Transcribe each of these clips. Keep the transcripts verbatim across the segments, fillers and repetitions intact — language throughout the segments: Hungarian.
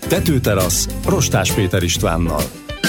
Tetőterasz Rostás Péter Istvánnal.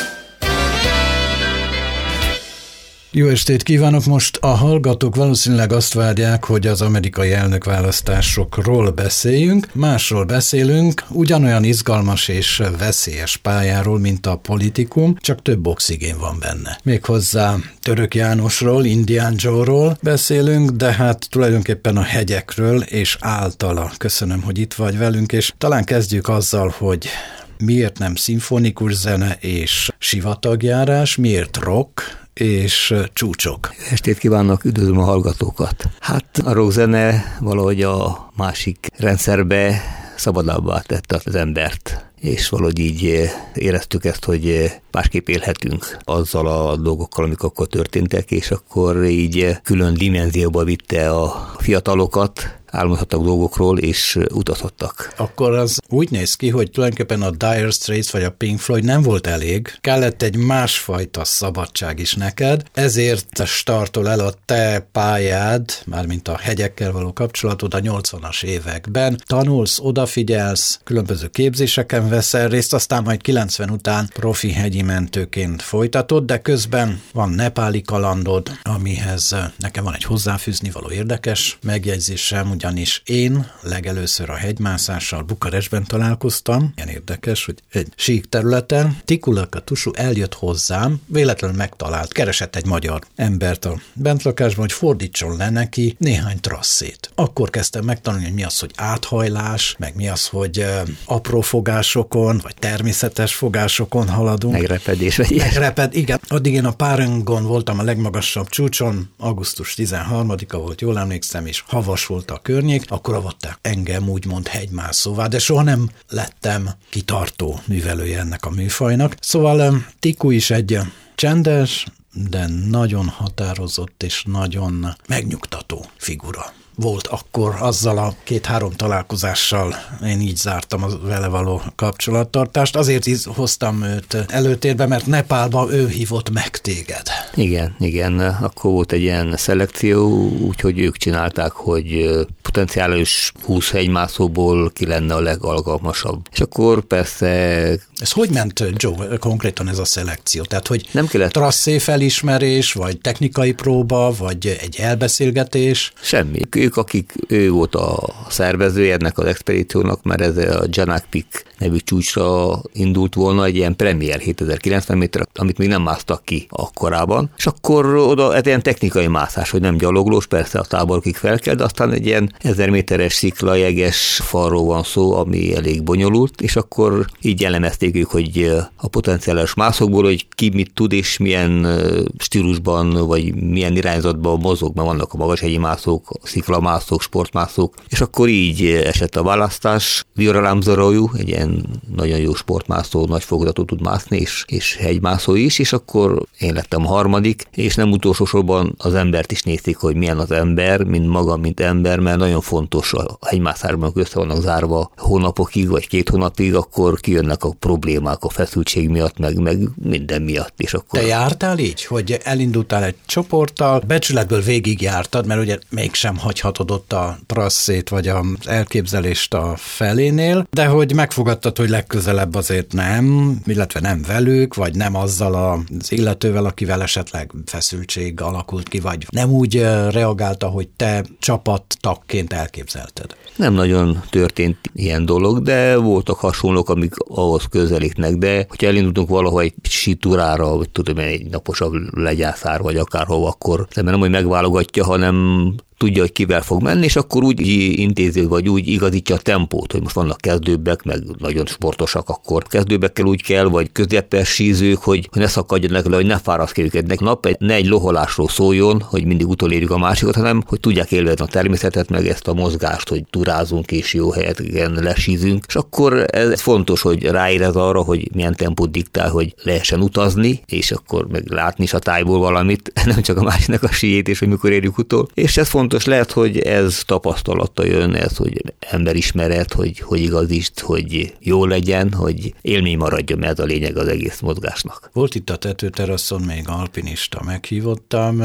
Jó estét kívánok! Most a hallgatók valószínűleg azt várják, hogy az amerikai elnökválasztásokról beszéljünk. Másról beszélünk, ugyanolyan izgalmas és veszélyes pályáról, mint a politikum, csak több oxigén van benne. Méghozzá Török Jánosról, Indián Joe-ról beszélünk, de hát tulajdonképpen a hegyekről és általa. Köszönöm, hogy itt vagy velünk, és talán kezdjük azzal, hogy miért nem szimfonikus zene és sivatagjárás, miért rock és csúcsok. Estét kívánok, üdvözlöm a hallgatókat. Hát a rockzene valahogy a másik rendszerbe szabadabbá tette az embert, és valahogy így éreztük ezt, hogy másképp élhetünk azzal a dolgokkal, amik akkor történtek, és akkor így külön dimenzióba vitte a fiatalokat, álmodhattak dolgokról, és utazhattak. Akkor az úgy néz ki, hogy tulajdonképpen a Dire Straits vagy a Pink Floyd nem volt elég, kellett egy másfajta szabadság is neked, ezért startol el a te pályád, mármint a hegyekkel való kapcsolatod a nyolcvanas években. Tanulsz, odafigyelsz, különböző képzéseken veszel részt, aztán majd kilencven után profi hegyi mentőként folytatod, de közben van nepáli kalandod, amihez nekem van egy hozzáfűzni való érdekes megjegyzésem, ugyanis én legelőször a hegymászással Bukarestben találkoztam, ilyen érdekes, hogy egy sík területen, Tikulaka Tusu eljött hozzám, véletlenül megtalált, keresett egy magyar embert a bentlakásban, hogy fordítson le neki néhány trasszét. Akkor kezdtem megtanulni, hogy mi az, hogy áthajlás, meg mi az, hogy uh, apró fogásokon, vagy természetes fogásokon haladunk. Megrepedés. Vagy Megreped, igen. Addig én a Párangon voltam a legmagasabb csúcson, augusztus tizenharmadika volt, jól emlékszem, és havas volt a környék, akkor avatták engem úgymond hegymászóvá, de soha nem lettem kitartó művelője ennek a műfajnak. Szóval Tiku is egy csendes, de nagyon határozott és nagyon megnyugtató figura volt akkor. Azzal a két-három találkozással én így zártam a vele való kapcsolattartást. Azért is hoztam őt előtérbe, mert Nepálban ő hívott meg téged. Igen, igen. Akkor volt egy ilyen szelekció, úgyhogy ők csinálták, hogy potenciális húsz hegymászóból ki lenne a legalkalmasabb. És akkor persze... Ez hogy ment, Joe, konkrétan ez a szelekció? Tehát, hogy nem kellett... trasszé felismerés, vagy technikai próba, vagy egy elbeszélgetés? Semmi. Ők, akik, ő volt a szervezője ennek az expedíciónak, mert ez a Janak Peak nevű csúcsra indult volna, egy ilyen premier hétezer-kilencven méter, amit még nem másztak ki akkorában. És akkor oda egy ilyen technikai mászás, hogy nem gyaloglós, persze a táborokig fel kell, de aztán egy ilyen ezer méteres sziklajeges falról van szó, ami elég bonyolult, és akkor így elemezték ők, hogy a potenciális mászokból, hogy ki mit tud, és milyen stílusban, vagy milyen irányzatban mozog, mert vannak a magashegyi mászók, a sziklamászók, sportmászók, és akkor így esett a választás. Viola Lamzoroju, egy ilyen nagyon jó sportmászó, nagy fogadatú tud mászni, és, és hegymászó is, és akkor én lettem a harmadik, és nem utolsó sorban az embert is nézték, hogy milyen az ember, mint maga, mint ember, mert nagyon fontos a hegymászásban, össze vannak zárva hónapokig, vagy két hónapig, akkor kijönnek a problémák a feszültség miatt, meg, meg minden miatt. És akkor... Te jártál így, hogy elindultál egy csoporttal, becsületből végig jártad, mert ugye mégsem hagyhatod ott a trasszét, vagy az elképzelést a felénél, de hogy megfogadtad, hogy legközelebb azért nem, illetve nem velük, vagy nem azzal az illetővel, akivel esetleg feszültség alakult ki, vagy nem úgy reagálta, hogy te csapattagként elképzelted. Nem nagyon történt ilyen dolog, de voltak hasonlók, amik ahhoz közelítnek, de hogyha elindultunk valahol egy sítúrára, vagy tudom, egy naposabb legyászár, vagy akárhova, akkor nem, hogy megválogatja, hanem tudja, hogy kivel fog menni, és akkor úgy intézi, vagy úgy igazítja a tempót, hogy most vannak kezdőbbek, meg nagyon sportosak, akkor kezdőbbekkel úgy kell, vagy közepes sízők, hogy ne szakadjanak le, hogy ne fárasztja őket. Nap ne egy loholásról szóljon, hogy mindig utolérjük a másikat, hanem hogy tudják élvezni a természetet, meg ezt a mozgást, hogy turázunk és jó helyeken lesízünk. És akkor ez fontos, hogy ráérez arra, hogy milyen tempót diktál, hogy lehessen utazni, és akkor meg látni is a tájból valamit, nem csak a másiknak a síjét, és hogy mikor érjük utol. És ez fontos, lehet, hogy ez tapasztalata jön, ez, hogy emberismeret, hogy, hogy igazítsd, hogy jó legyen, hogy élmény maradjon, ez a lényeg az egész mozgásnak. Volt itt a tetőteraszon még alpinista, meghívottam,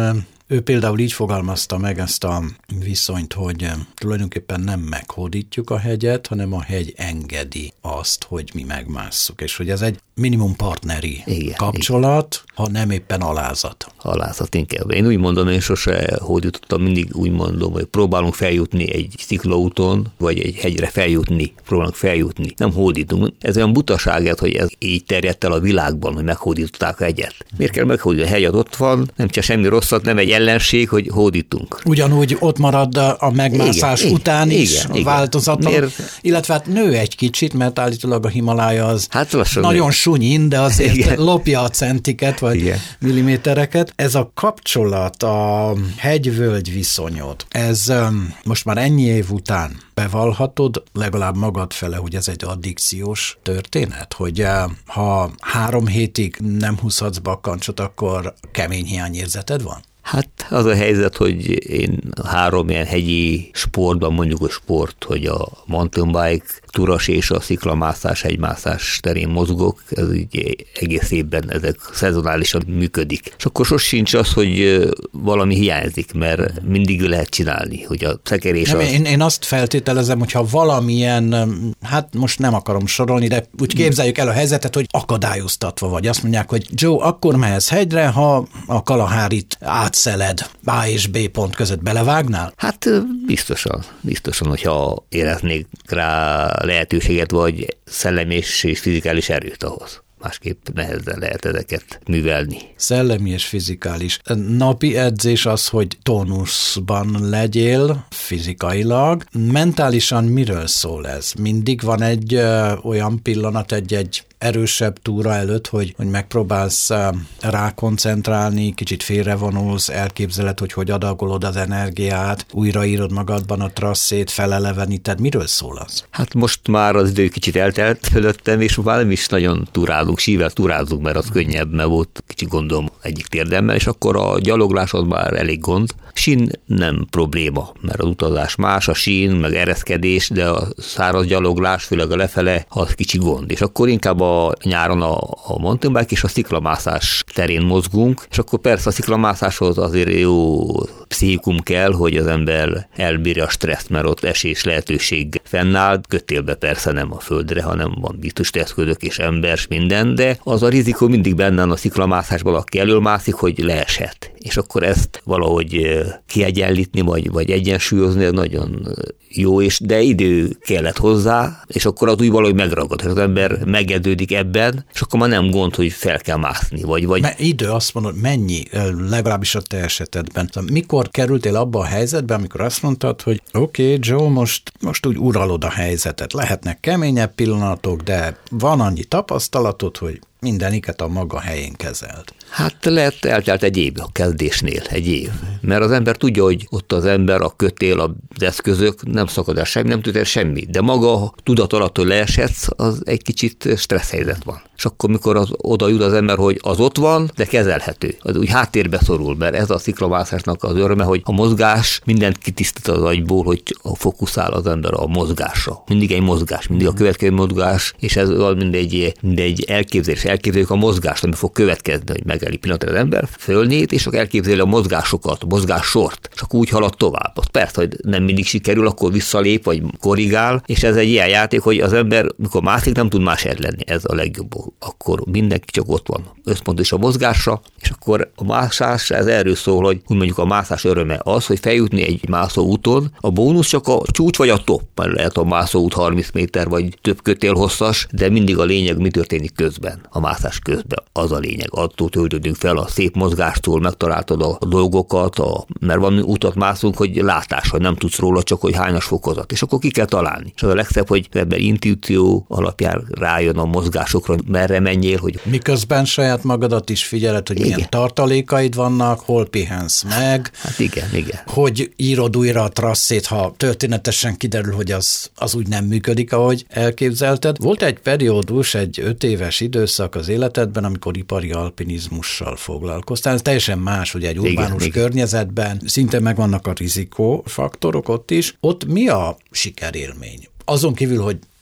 Ő például így fogalmazta meg ezt a viszonyt, hogy tulajdonképpen nem meghódítjuk a hegyet, hanem a hegy engedi azt, hogy mi megmásszuk, és hogy ez egy minimum partneri igen, kapcsolat, igen. ha nem éppen alázat. Alázat inkább. Én úgy mondom, én sose hódítottam, mindig úgy mondom, hogy próbálunk feljutni egy sziklaúton, vagy egy hegyre feljutni, próbálunk feljutni. Nem hódítunk. Ez olyan butaság, hogy ez így terjedt el a világban, hogy meghódították a hegyet. Miért kell meghódítani? A hegy ott van, nem csak semmi rosszat, nem egy ellenség, hogy hódítunk. Ugyanúgy ott marad a megmászás igen, után igen, is igen, változatlan, Miért? illetve hát nő egy kicsit, mert állítólag a Himalája az hát nagyon sunyin, de azért igen. lopja a centiket, vagy igen. millimétereket. Ez a kapcsolat, a hegy-völgy viszonyod, ez um, most már ennyi év után bevallhatod legalább magad fele, hogy ez egy addikciós történet, hogy uh, ha három hétig nem húzhatsz bakkancsot, akkor kemény hiányérzeted van? Hát az a helyzet, hogy én három ilyen hegyi sportban, mondjuk a sport, hogy a mountain bike, turas és a sziklamászás, hegymászás terén mozgok, ez így egész évben ezek szezonálisan működik. És akkor sos sincs az, hogy valami hiányzik, mert mindig lehet csinálni, hogy a szekerés nem, az... Én, én azt feltételezem, hogyha valamilyen, hát most nem akarom sorolni, de úgy képzeljük el a helyzetet, hogy akadályoztatva vagy. Azt mondják, hogy Joe, akkor mehetsz hegyre, ha a Kalahárit átszeled A és B pont között, belevágnál? Hát biztosan, biztosan, hogyha éreznék rá lehetőséget, vagy szellemi és fizikális erőt ahhoz. Másképp nehezen lehet ezeket művelni. Szellemi és fizikális. Napi edzés az, hogy tónuszban legyél fizikailag. Mentálisan miről szól ez? Mindig van egy ö, olyan pillanat, egy-egy erősebb túra előtt, hogy, hogy megpróbálsz rákoncentrálni, kicsit félrevonulsz, elképzeled, hogy hogy adagolod az energiát, újraírod magadban a trasszét, feleleveníted. Miről szól az? Hát most már az idő kicsit eltelt fölöttem, és már nem is nagyon turálunk, sível turázunk, mert az könnyebb, mert volt kicsit gondom egyik térdemmel, és akkor a gyaloglás az már elég gond. Sín nem probléma, mert az utazás más, a sín, meg ereszkedés, de a száraz gyaloglás, főleg a lefele, az kicsi gond. És akkor inkább a nyáron a, a mountain bike és a sziklamászás terén mozgunk, és akkor persze a sziklamászáshoz azért jó pszichikum kell, hogy az ember elbírja a stresszt, mert ott esés lehetőség fennáll, kötélbe persze nem a földre, hanem van biztos eszközök és ember, minden, de az a rizikó mindig benne a sziklamászásban, aki elölmászik, hogy leeshet. És akkor ezt valahogy kiegyenlítni, vagy, vagy egyensúlyozni, ez nagyon jó, és de idő kellett hozzá, és akkor az úgy valahogy megragad, hogy az ember megedődik ebben, és akkor már nem gond, hogy fel kell mászni. Vagy, vagy... Me, idő, azt mondod, mennyi, legalábbis a te esetedben. Mikor kerültél abba a helyzetbe, amikor azt mondtad, hogy oké, okay, Joe, most, most úgy uralod a helyzetet. Lehetnek keményebb pillanatok, de van annyi tapasztalatod, hogy mindeniket a maga helyén kezelt. Hát lehet, eltelt egy év a kezdésnél, egy év. Mert az ember tudja, hogy ott az ember, a kötél, az eszközök, nem szakad el semmi, nem tud el semmi. De maga a tudat alatt, hogy leeshetsz, az egy kicsit stressz helyzet van. És akkor, mikor az, oda jut az ember, hogy az ott van, de kezelhető. Az úgy háttérbe szorul, mert ez a sziklamászásnak az öröme, hogy a mozgás mindent kitisztít az agyból, hogy fókuszál az ember a mozgásra. Mindig egy mozgás, mindig a következő mozgás, és ez mindegy, mindegy elképzelés. Elképzeljük a mozgást, ami fog következni, hogy megállít pillanatra az ember, fölnét, és akkor elképzeli a mozgásokat, a mozgássort, és akkor úgy halad tovább. Az persze, hogy nem mindig sikerül, akkor visszalép, vagy korrigál, és ez egy ilyen játék, hogy az ember, mikor mászik, nem tud más lenni. Ez a legjobb. Akkor mindenki csak ott van. Összpont is a mozgásra, és akkor a mászás, ez erről szól, hogy úgy mondjuk a mászás öröme az, hogy feljutni egy mászó úton, a bónusz csak a csúcs vagy a topp, mert lehet a mászó út harminc méter, vagy több kötél hosszas, de mindig a lényeg, mi történik közben, a mászás közben. Az a lényeg. Attól töltődünk fel a szép mozgástól, megtaláltad a dolgokat, a, mert van utat mászunk, hogy látás, hogy nem tudsz róla, csak hogy hányas fokozat, és akkor ki kell találni. És az a legszebb, hogy ebben intuíció alapján rájön a mozgásokra, merre menjél, hogy... Miközben saját magadat is figyeled, hogy igen. milyen tartalékaid vannak, hol pihensz meg. Hát igen, igen. Hogy írod újra a trasszét, ha történetesen kiderül, hogy az, az úgy nem működik, ahogy elképzelted. Volt egy periódus, egy öt éves időszak az életedben, amikor ipari alpinizmussal foglalkoztál. Ez teljesen más, ugye egy urbánus igen, környezetben, szinte megvannak a rizikófaktorok ott is. Ott mi a sikerélmény? Azon kívül, hogy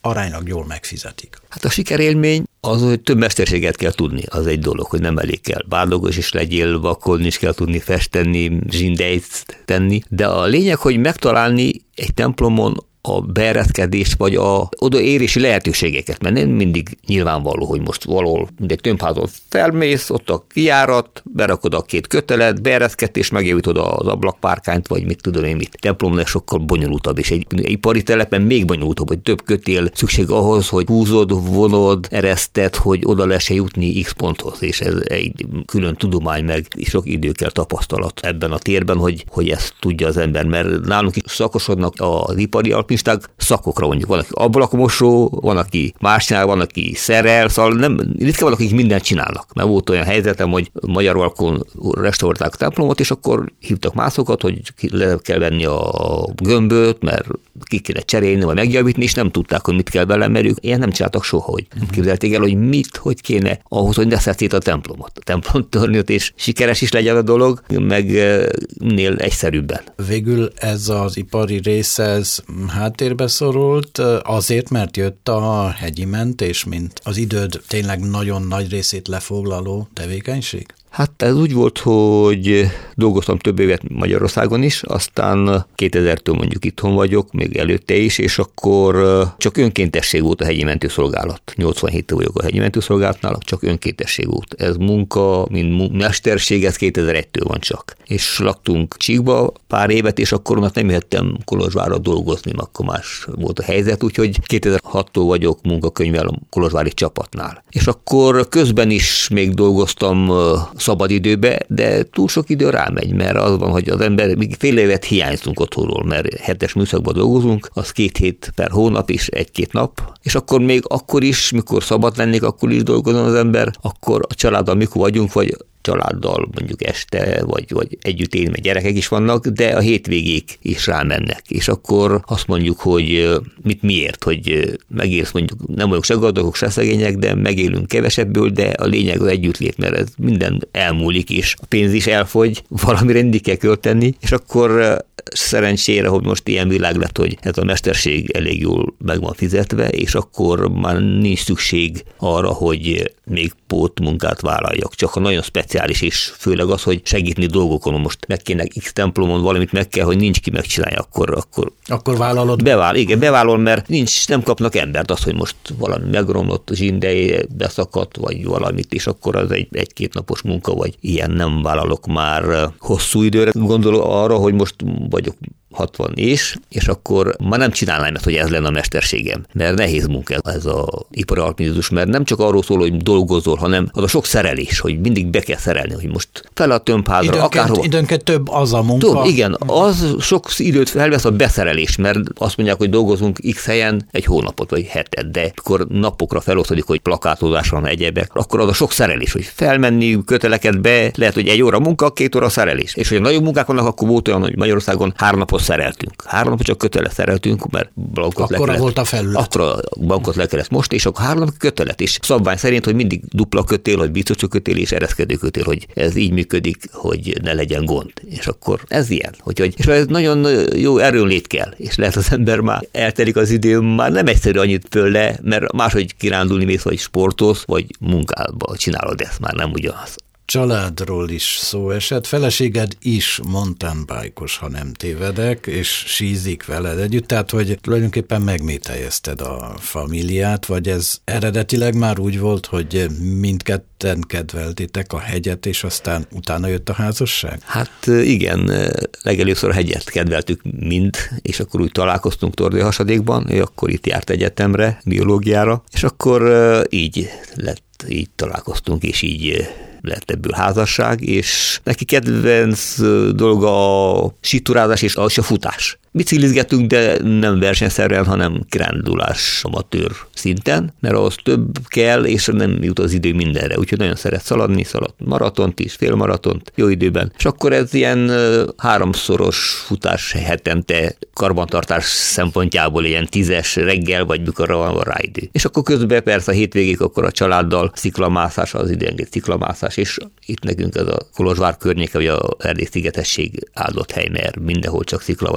aránylag jól megfizetik. Hát a sikerélmény az, hogy több mesterséget kell tudni, az egy dolog, hogy nem elég kell bádogos is legyél, vakolni is kell tudni, festeni, zsindejt tenni, de a lényeg, hogy megtalálni egy templomon a beereszkedés, vagy a odaérési lehetőségeket, mert nem mindig nyilvánvaló, hogy most valahol mindegy tömbházon felmész, ott a kijárat, berakod a két kötelet, beereszkedés, megjavítod az ablakpárkányt, vagy mit tudom én mit. Templomnál sokkal bonyolultabb, és egy ipari telepen még bonyolultabb, hogy több kötél szükség ahhoz, hogy húzod, vonod, ereszted, hogy oda lehessen jutni X ponthoz, és ez egy külön tudomány, meg sok idő kell, tapasztalat ebben a térben, hogy, hogy ezt tudja az ember, mert nálunk is szakosodnak az ipari alpinisták szakokra, mondjuk van, aki ablakmosó, van, aki más csinál, van, aki szerel, szóval nem, ritkán van, akik mindent csinálnak. Mert volt olyan helyzetem, hogy Magyarvalkon restaurálták a templomot, és akkor hívtak mászokat, hogy le kell venni a gömböt, mert ki kéne cserélni, vagy megjavítni, és nem tudták, hogy mit kell vele, mert ők ilyen nem csináltak soha, hogy nem képzelték el, hogy mit, hogy kéne ahhoz, hogy ne szedjét a templomot. A templom törnőt, és sikeres is legyen a dolog, meg minél egyszerűbben. Végül ez az ipari része, ez háttérbe szorult, azért, mert jött a hegyi mentés, mint az időd tényleg nagyon nagy részét lefoglaló tevékenység? Hát ez úgy volt, hogy dolgoztam több évet Magyarországon is, aztán kétezertől mondjuk itthon vagyok, még előtte is, és akkor csak önkéntesség volt a hegyi mentőszolgálat. nyolcvanhéttől vagyok a hegyi mentőszolgálatnál, csak önkéntesség volt. Ez munka, mint mesterség, ez kétezer-egytől van csak. És laktunk Csíkba pár évet, és akkor onnan nem jöttem Kolozsvárra dolgozni, akkor más volt a helyzet, úgyhogy kétezer-hattól vagyok munkakönyvvel a kolozsvári csapatnál. És akkor közben is még dolgoztam szabadidőbe, de túl sok idő rámegy, mert az van, hogy az ember még fél évet hiányzunk otthonról, mert hetes műszakban dolgozunk, az két hét per hónap is, egy-két nap, és akkor még akkor is, mikor szabad lennék, akkor is dolgozom az ember, akkor a családdal mikor vagyunk, vagy családdal mondjuk este, vagy, vagy együtt élni, mert gyerekek is vannak, de a hétvégék is rámennek. És akkor azt mondjuk, hogy mit miért, hogy megélsz mondjuk, nem vagyok se gazdagok, se szegények, de megélünk kevesebből, de a lényeg az együttlét, mert ez minden elmúlik, és a pénz is elfogy, valamire mindig kell költeni, és akkor szerencsére, hogy most ilyen világ lett, hogy ez a mesterség elég jól meg van fizetve, és akkor már nincs szükség arra, hogy még pótmunkát vállaljak. Csak ha nagyon speciális, és főleg az, hogy segíteni dolgokon, most meg kéne X templomon valamit meg kell, hogy nincs ki megcsinálja, akkor akkor, akkor vállalod? Bevál, igen, beválol, mert nincs, nem kapnak embert az, hogy most valami megromlott, zsindei beszakadt, vagy valamit, és akkor az egy, egy-két napos munka, vagy ilyen nem vállalok már hosszú időre. Gondolok arra, hogy most vagyok hatvan és, és akkor már nem csinálnám ezt, hogy ez lenne a mesterségem, mert nehéz munka ez az ipari alpinizmus, mert nem csak arról szól, hogy dolgozol, hanem az a sok szerelés, hogy mindig be kell szerelni, hogy most fel a tömbházra, akárhol. Időnként több az a munka. Több, igen, az sok időt felvesz a beszerelés, mert azt mondják, hogy dolgozunk X helyen egy hónapot vagy hetet, de akkor napokra felosztodik, hogy plakátozás van egyebek, akkor az a sok szerelés, hogy felmenni, köteleket be, lehet, hogy egy óra munka, két óra szerelés. És hogy nagyobb munkák vannak, akkor volt olyan, hogy Magyarországon három napot szereltünk. Három napot csak kötele szereltünk, mert blankot le kellett. Volt a felület. Akkor a bankot le kellett most, és akkor három napot kötelet. És szabvány szerint, hogy mindig dupla kötél, hogy biztosító kötél és ereszkedő kötél, hogy ez így működik, hogy ne legyen gond. És akkor ez ilyen. Hogy, és ez nagyon jó erőnlét kell. És lehet az ember már eltelik az idő, már nem egyszerű annyit föl le, mert máshogy kirándulni mész, vagy sportolsz, vagy munkába csinálod ezt, már nem ugyanaz. Családról is szó esett, feleséged is mountain bike-os, ha nem tévedek, és sízik veled együtt, tehát hogy tulajdonképpen megmételjezted a familiát, vagy ez eredetileg már úgy volt, hogy mindketten kedveltétek a hegyet, és aztán utána jött a házasság? Hát igen, legelőször a hegyet kedveltük mind, és akkor úgy találkoztunk Tordai-hasadékban, ő akkor itt járt egyetemre, biológiára, és akkor így lett, így találkoztunk, és így lett ebből házasság, és neki kedvenc dolga a síturázás és a futás. Biciklizgetünk, de nem versenyszerűen, hanem kirándulás amatőr szinten, mert ahhoz több kell, és nem jut az idő mindenre. Úgyhogy nagyon szeret szaladni, szaladt maratont is, félmaratont, jó időben. És akkor ez ilyen háromszoros futás hetente karbantartás szempontjából ilyen tízes reggel, vagy mikor van rá idő. És akkor közben persze a hétvégék akkor a családdal sziklamászás, az időnként sziklamászás, és itt nekünk ez a Kolozsvár környéke, vagy a Erdély-szigetesség áldott hely, mert mindenhol csak szikla van is,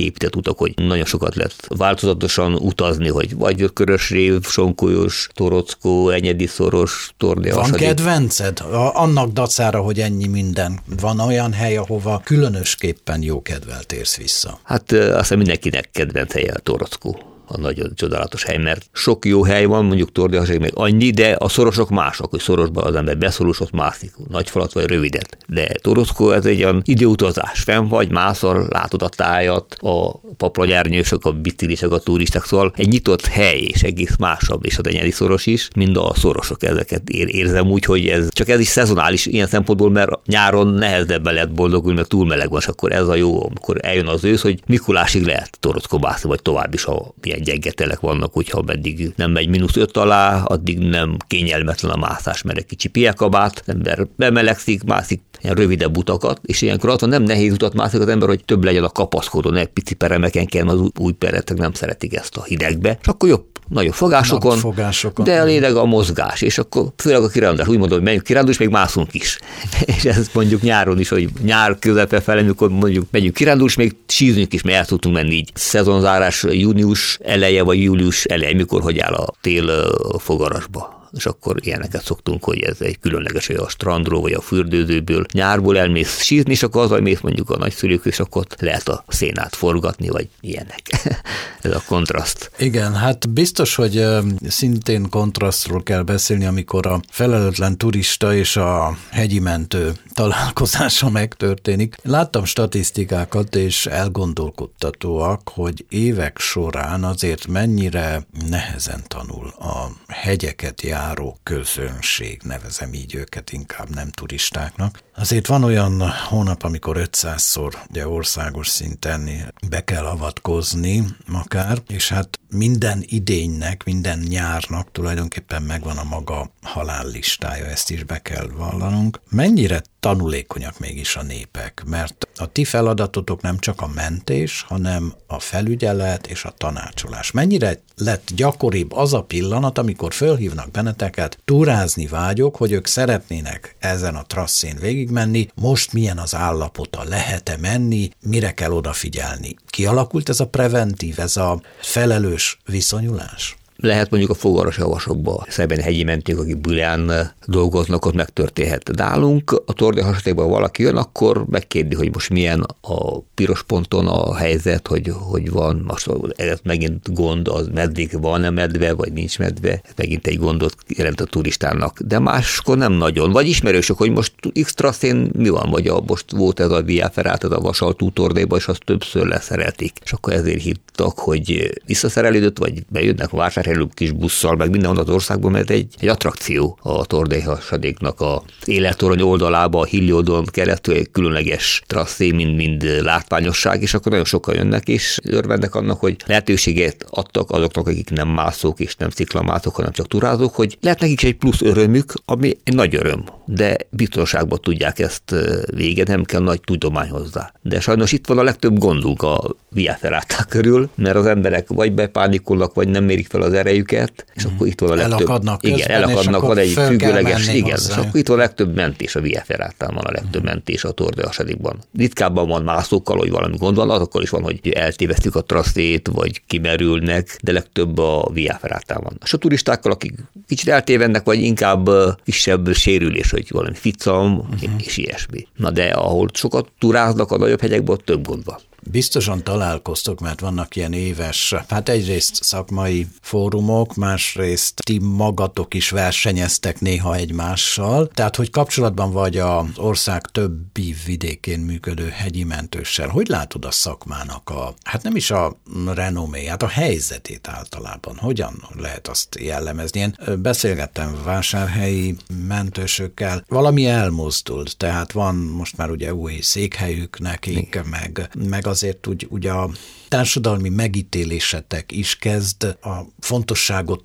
épített utak, hogy nagyon sokat lehet változatosan utazni, hogy vagy Körösrév, Sonkolyos, Torockó, Enyedi szoros, Tordé. Van kedvenced? Annak dacára, hogy ennyi minden. Van olyan hely, ahova különösképpen jó kedvel térsz vissza? Hát azt hiszem mindenkinek kedvenc helye a Torockó. A nagyon csodálatos hely, mert sok jó hely van, mondjuk Tordéhaség meg annyi, de a szorosok mások, hogy szorosban az ember beszorul, ott mászik, nagy falat vagy rövidet. De Torockó ez egy olyan időutazás, fenn vagy, mászol, látod a tájat, a paplagyárnyősök, a biciklisek, a turisták, szóval egy nyitott hely, és egész másabb, és az Enyedi szoros is, mind a szorosok, ezeket ér, érzem úgy, hogy ez csak ez is szezonális ilyen szempontból, mert nyáron nehezebben lehet boldogulni, mert túl meleg van, és akkor ez a jó, amikor eljön az ősz, hogy Mikulásig lehet Torockó mászni, vagy tovább is, ha gyenge telek vannak, hogyha meddig nem megy mínusz öt alá, addig nem kényelmetlen a mászás, mert egy kicsi piekabát, az ember bemelegszik, mászik ilyen rövidebb utakat, és ilyenkor attól nem nehéz utat mászik az ember, hogy több legyen a kapaszkodó, ne pici peremeken kell, az új peretek nem szeretik ezt a hidegbe, és akkor jobb, nagyobb fogásokon, fogásokon, de a lényeg a mozgás, és akkor főleg a kirándulás, úgy mondom, hogy menjünk kirándulni, és még mászunk is. És ez mondjuk nyáron is, hogy nyár közepe felé, amikor mondjuk megyünk kirándulni, és még sízünk is, mert el tudtunk menni így. Szezonzárás június eleje, vagy július eleje, mikor hogy áll a tél fogarasba. És akkor ilyeneket szoktunk, hogy ez egy különleges, hogy a strandról, vagy a fürdőzőből nyárból elmész sízni, és akkor azzal mész mondjuk a nagyszülők, és akkor lehet a szénát forgatni, vagy ilyenek. Ez a kontraszt. Igen, hát biztos, hogy szintén kontrasztról kell beszélni, amikor a felelőtlen turista és a hegyi mentő találkozása megtörténik. Láttam statisztikákat, és elgondolkodtatóak, hogy évek során azért mennyire nehezen tanul a hegyeket járó közönség, nevezem így őket, inkább nem turistáknak. Azért van olyan hónap, amikor ötszázszor ugye országos szinten be kell avatkozni akár, és hát minden idénynek, minden nyárnak tulajdonképpen megvan a maga halállistája, ezt is be kell vallanunk. Mennyire tanulékonyak mégis a népek, mert a ti feladatotok nem csak a mentés, hanem a felügyelet és a tanácsolás. Mennyire lett gyakoribb az a pillanat, amikor fölhívnak benneteket, túrázni vágyok, hogy ők szeretnének ezen a trasszén végigmenni, most milyen az állapota, lehet-e menni, mire kell odafigyelni. Kialakult ez a preventív, ez a felelős viszonyulás? Lehet mondjuk a fogaras javasokban, szeben hegyi mentők, akik Bülán dolgoznak, ott megtörténhet. Nálunk a Tordéhasadékban valaki jön, akkor megkérdi, hogy most milyen a piros ponton a helyzet, hogy, hogy van, most ez megint gond, az meddig van-e medve, vagy nincs medve, ez megint egy gondot jelent a turistának. De máskor nem nagyon. Vagy ismerősök, hogy most X trasszén mi van, vagy a, most volt ez a Via Ferrata, ez a vasaltú Tordéba, és azt többször leszerelték. És akkor ezért hittak, hogy visszaszerelődött, vagy bejönnek a vásárhelyről kis busszal, meg mindenhol az országban, mert egy, egy attrakció a Tordéhasadéknak a élettorony oldalába, a Hilli oldalon keresztül egy különleges trasszé, mind, mind látványosság, és akkor nagyon sokan jönnek, és örvennek annak, hogy lehetőséget adtak azoknak, akik nem mászók és nem sziklamászók, hanem csak turázók, hogy lehet nekik egy plusz örömük, ami egy nagy öröm, de biztonságban tudják ezt végezni, nem kell nagy tudomány hozzá. De sajnos itt van a legtöbb gondunk a Via Ferrata körül, mert az emberek vagy bepánikolnak, vagy nem mérik fel az erejüket, és mm. akkor itt van a legtöbb... Elakadnak közben, igen, elakadnak, van egy függőleges, igen, hozzá. És akkor itt van a legtöbb mentés a Via Ferratán, van a legtöbb mm. mentés a Tordéhasadékban. Ritkábban van mászókkal, hogy valami gond van, azokkal is van, hogy eltévesztük a trasszét, vagy kimerülnek, de legtöbb a Via Ferratán van. És a turistákkal, akik kicsit eltévennek, vagy inkább kisebb sérülés, hogy valami ficam, mm. és ilyesmi. Na de ahol sokat turáznak a nagyobb hegyekben, több gond van. Biztosan találkoztok, mert vannak ilyen éves, hát egyrészt szakmai fórumok, másrészt ti magatok is versenyeztek néha egymással, tehát hogy kapcsolatban vagy az ország többi vidékén működő hegyi mentőssel. Hogy látod a szakmának a, hát nem is a renoméját, a helyzetét általában? Hogyan lehet azt jellemezni? Én beszélgettem vásárhelyi mentősökkel, valami elmozdult, tehát van most már ugye új székhelyük nekik, meg, meg azért úgy, úgy a társadalmi megítélésetek is kezd a fontosságotok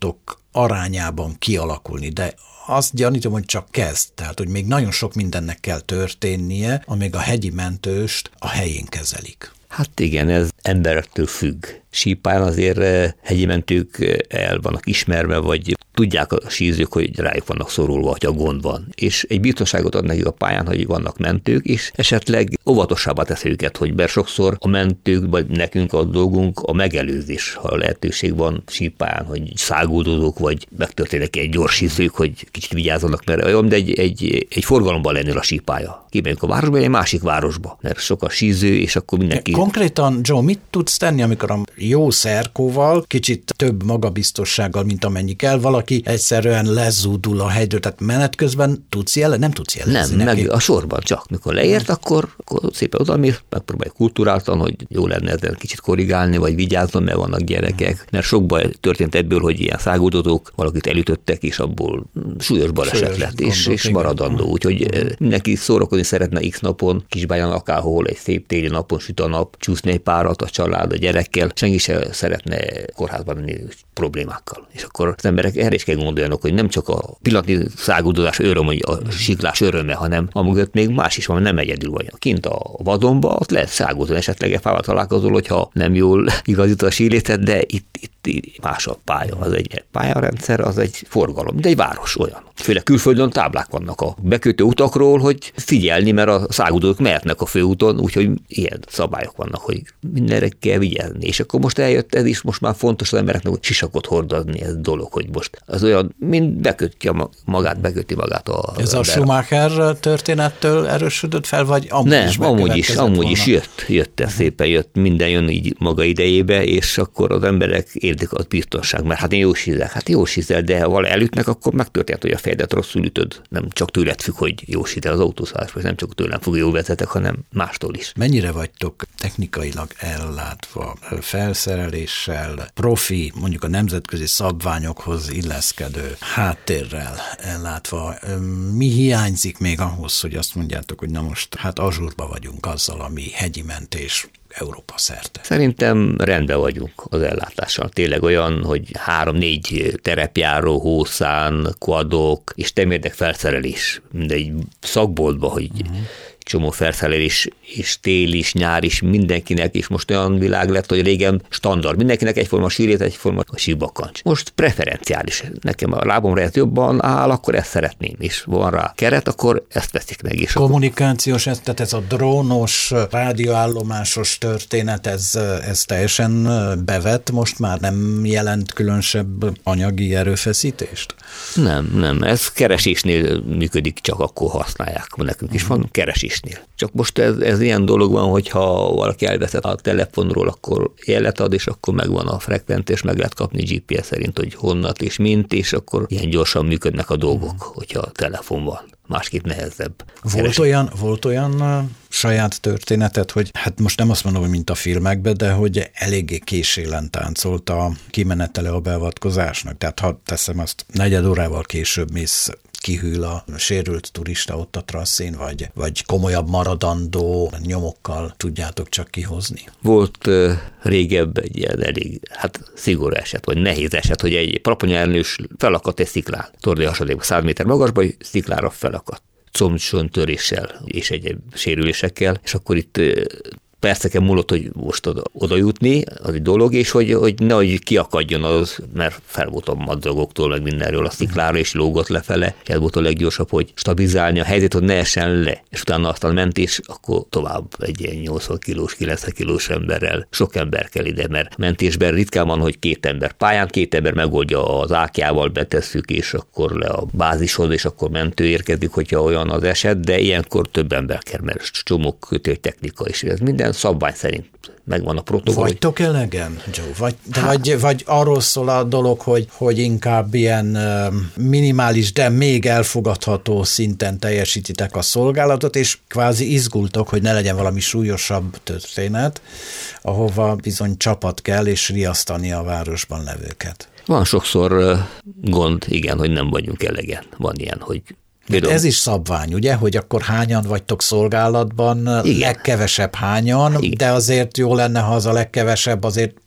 arányában kialakulni, de azt gyanítom, hogy csak kezd, tehát hogy még nagyon sok mindennek kell történnie, amíg a hegyi mentőst a helyén kezelik. Hát igen, ez emberektől függ. Sípályán azért hegyi mentők el vannak ismerve, vagy tudják a sízők, hogy rájuk vannak szorulva, hogy a gond van. És egy biztonságot ad nekik a pályán, hogy vannak mentők, és esetleg óvatosabbá teszi őket, hogy bár sokszor a mentők, vagy nekünk a dolgunk a megelőzés, ha lehetőség van sípályán, hogy száguldozók, vagy megtörténik egy gyors sízők, hogy kicsit vigyázzanak, mert olyan, de egy, egy, egy forgalomban lennél a sípálya. Kimegyünk a városba, egy másik városba, mert sok a síző, és akkor mindenki... Konkrétan, Joe, mit tudsz tenni, amikor a jó szerkóval, kicsit több magabiztossággal, mint amennyi kell, valaki egyszerűen lezúdul a hegyről, tehát menet közben tudsz jele, nem tudsz jelezni Nem, neki? meg a sorban csak. Mikor leért, akkor, akkor szépen odamér, megpróbálj kulturáltan, hogy jó lenne ezzel kicsit korrigálni, vagy vigyázzon, mert vannak gyerekek. Mert sok baj történt ebből, hogy ilyen száguldozók valakit elütöttek, és abból súlyos baleset lett, és, és maradandó. Úgyhogy mindenki szórakozni szeretne X napon, Kisbáján akárhol, egy szép téli napon süt a nap, csúszni egy párat a család, a gyerekkel, senki se szeretne kórházba menni problémákkal. És akkor az emberek erre is kell gondoljanak, hogy nem csak a pillanatnyi száguldozás öröm, vagy a siklás öröme, hanem amögött még más is van, nem egyedül vagy. Kint a vadonba, ott lehet száguldozni, esetleg egy fával találkozol, hogyha nem jól igazít a sílétet, de itt, itt, itt más a pálya, az egy pályarendszer, az egy forgalom, de egy város olyan. Főleg külföldön táblák vannak a bekötő utakról, hogy figyelni, mert a száguldozók mehetnek a főúton, úgyhogy ilyen szabályok vannak, hogy mindenre kell vigyázni. És akkor most eljött ez is, most már fontos az embereknek, hogy sisakot hordozni, ez dolog, hogy most az olyan, mint bekötje magát, beköti magát a Ez ember. a Schumacher történettől erősödött fel, vagy amúgy Nem, is amúgy is, amúgy volna? is jött, jött ez szépen, jött, minden jön így maga idejébe, és akkor az emberek érzik a biztonság, mert hát én jó sízek, hát jó sízel, de ha vala elütnek, akkor megtörtént, hogy a fejedet rosszul ütöd. Nem csak tőled függ, hogy jó sízel az autószálás, vagy nem csak tőlem függ, jó vezetek, hanem mástól is. Mennyire vagytok technikailag ellátva, felszereléssel, profi, mondjuk a nemzetközi szabványokhoz illeszkedő háttérrel ellátva? Mi hiányzik még ahhoz, hogy azt mondjátok, hogy na most hát azsurba vagyunk azzal, ami hegyi mentés Európa szerte? Szerintem rendben vagyunk az ellátással. Tényleg olyan, hogy három-négy terepjáró, hószán, quadok és temérdek felszerelés. Mindegy szakboltba, hogy uh-huh. csomó felszerelés, és tél is, nyár is, mindenkinek, és most olyan világ lett, hogy régen standard. Mindenkinek egyforma sírét, egyforma síbakkancs. Most preferenciális. Nekem a lábomra ez jobban áll, akkor ezt szeretném, és van rá keret, akkor ezt veszik meg. És kommunikációs, ez, tehát ez a drónos, rádióállomásos történet, ez, ez teljesen bevett, most már nem jelent különösebb anyagi erőfeszítést? Nem, nem. Ez keresésnél működik, csak akkor használják. Nekünk is van keresésnél. Csak most ez, ez ilyen dolog van, hogyha valaki elveszett a telefonról, akkor jelet ad, és akkor megvan a frekventés, meg lehet kapni gé pé es szerint, hogy honnat és mint, és akkor ilyen gyorsan működnek a dolgok, hogyha a telefon van. Másképp nehezebb. Volt olyan, volt olyan uh, saját történetet, hogy hát most nem azt mondom, hogy mint a filmekben, de hogy eléggé késélen táncolt a kimenetele a beavatkozásnak. Tehát ha teszem azt, negyed órával később mész, kihűl a sérült turista ott a trasszén, vagy, vagy komolyabb maradandó nyomokkal tudjátok csak kihozni? Volt uh, régebb egy ilyen elég hát szigorú eset, vagy nehéz eset, hogy egy Praponyárnős felakadt egy sziklán. Tordai hasadékban száz méter magasba, egy sziklára felakadt. Combcsontöréssel és egyéb sérülésekkel, és akkor itt uh, perceken múlott, hogy most oda, oda jutni, az egy dolog, és hogy, hogy nehogy kiakadjon az, mert fel volt a madzagoktól, meg mindenről a sziklára, és lógott lefele, ez volt a leggyorsabb, hogy stabilizálni a helyzetet, hogy ne essen le. És utána aztán ment, és akkor tovább egy ilyen nyolcvan kilós, kilencven kilós emberrel. Sok ember kell ide, mert mentésben ritkán van, hogy két ember pályán, két ember megoldja az ákjával, betesszük, és akkor le a bázishoz, és akkor mentő érkezik, hogyha olyan az eset, de ilyenkor több ember kell, mert csomó kötéltechnika is. Ez minden szabvány szerint megvan a protokoll. Vagytok elegen, Joe? Vagy, hát. vagy, vagy arról szól a dolog, hogy, hogy inkább ilyen minimális, de még elfogadható szinten teljesítitek a szolgálatot, és kvázi izgultok, hogy ne legyen valami súlyosabb történet, ahova bizony csapat kell, és riasztani a városban levőket. Van sokszor gond, igen, hogy nem vagyunk elegen. Van ilyen, hogy Mert ez is szabvány, ugye, hogy akkor hányan vagytok szolgálatban, igen. Legkevesebb hányan, igen. De azért jó lenne, ha az a legkevesebb azért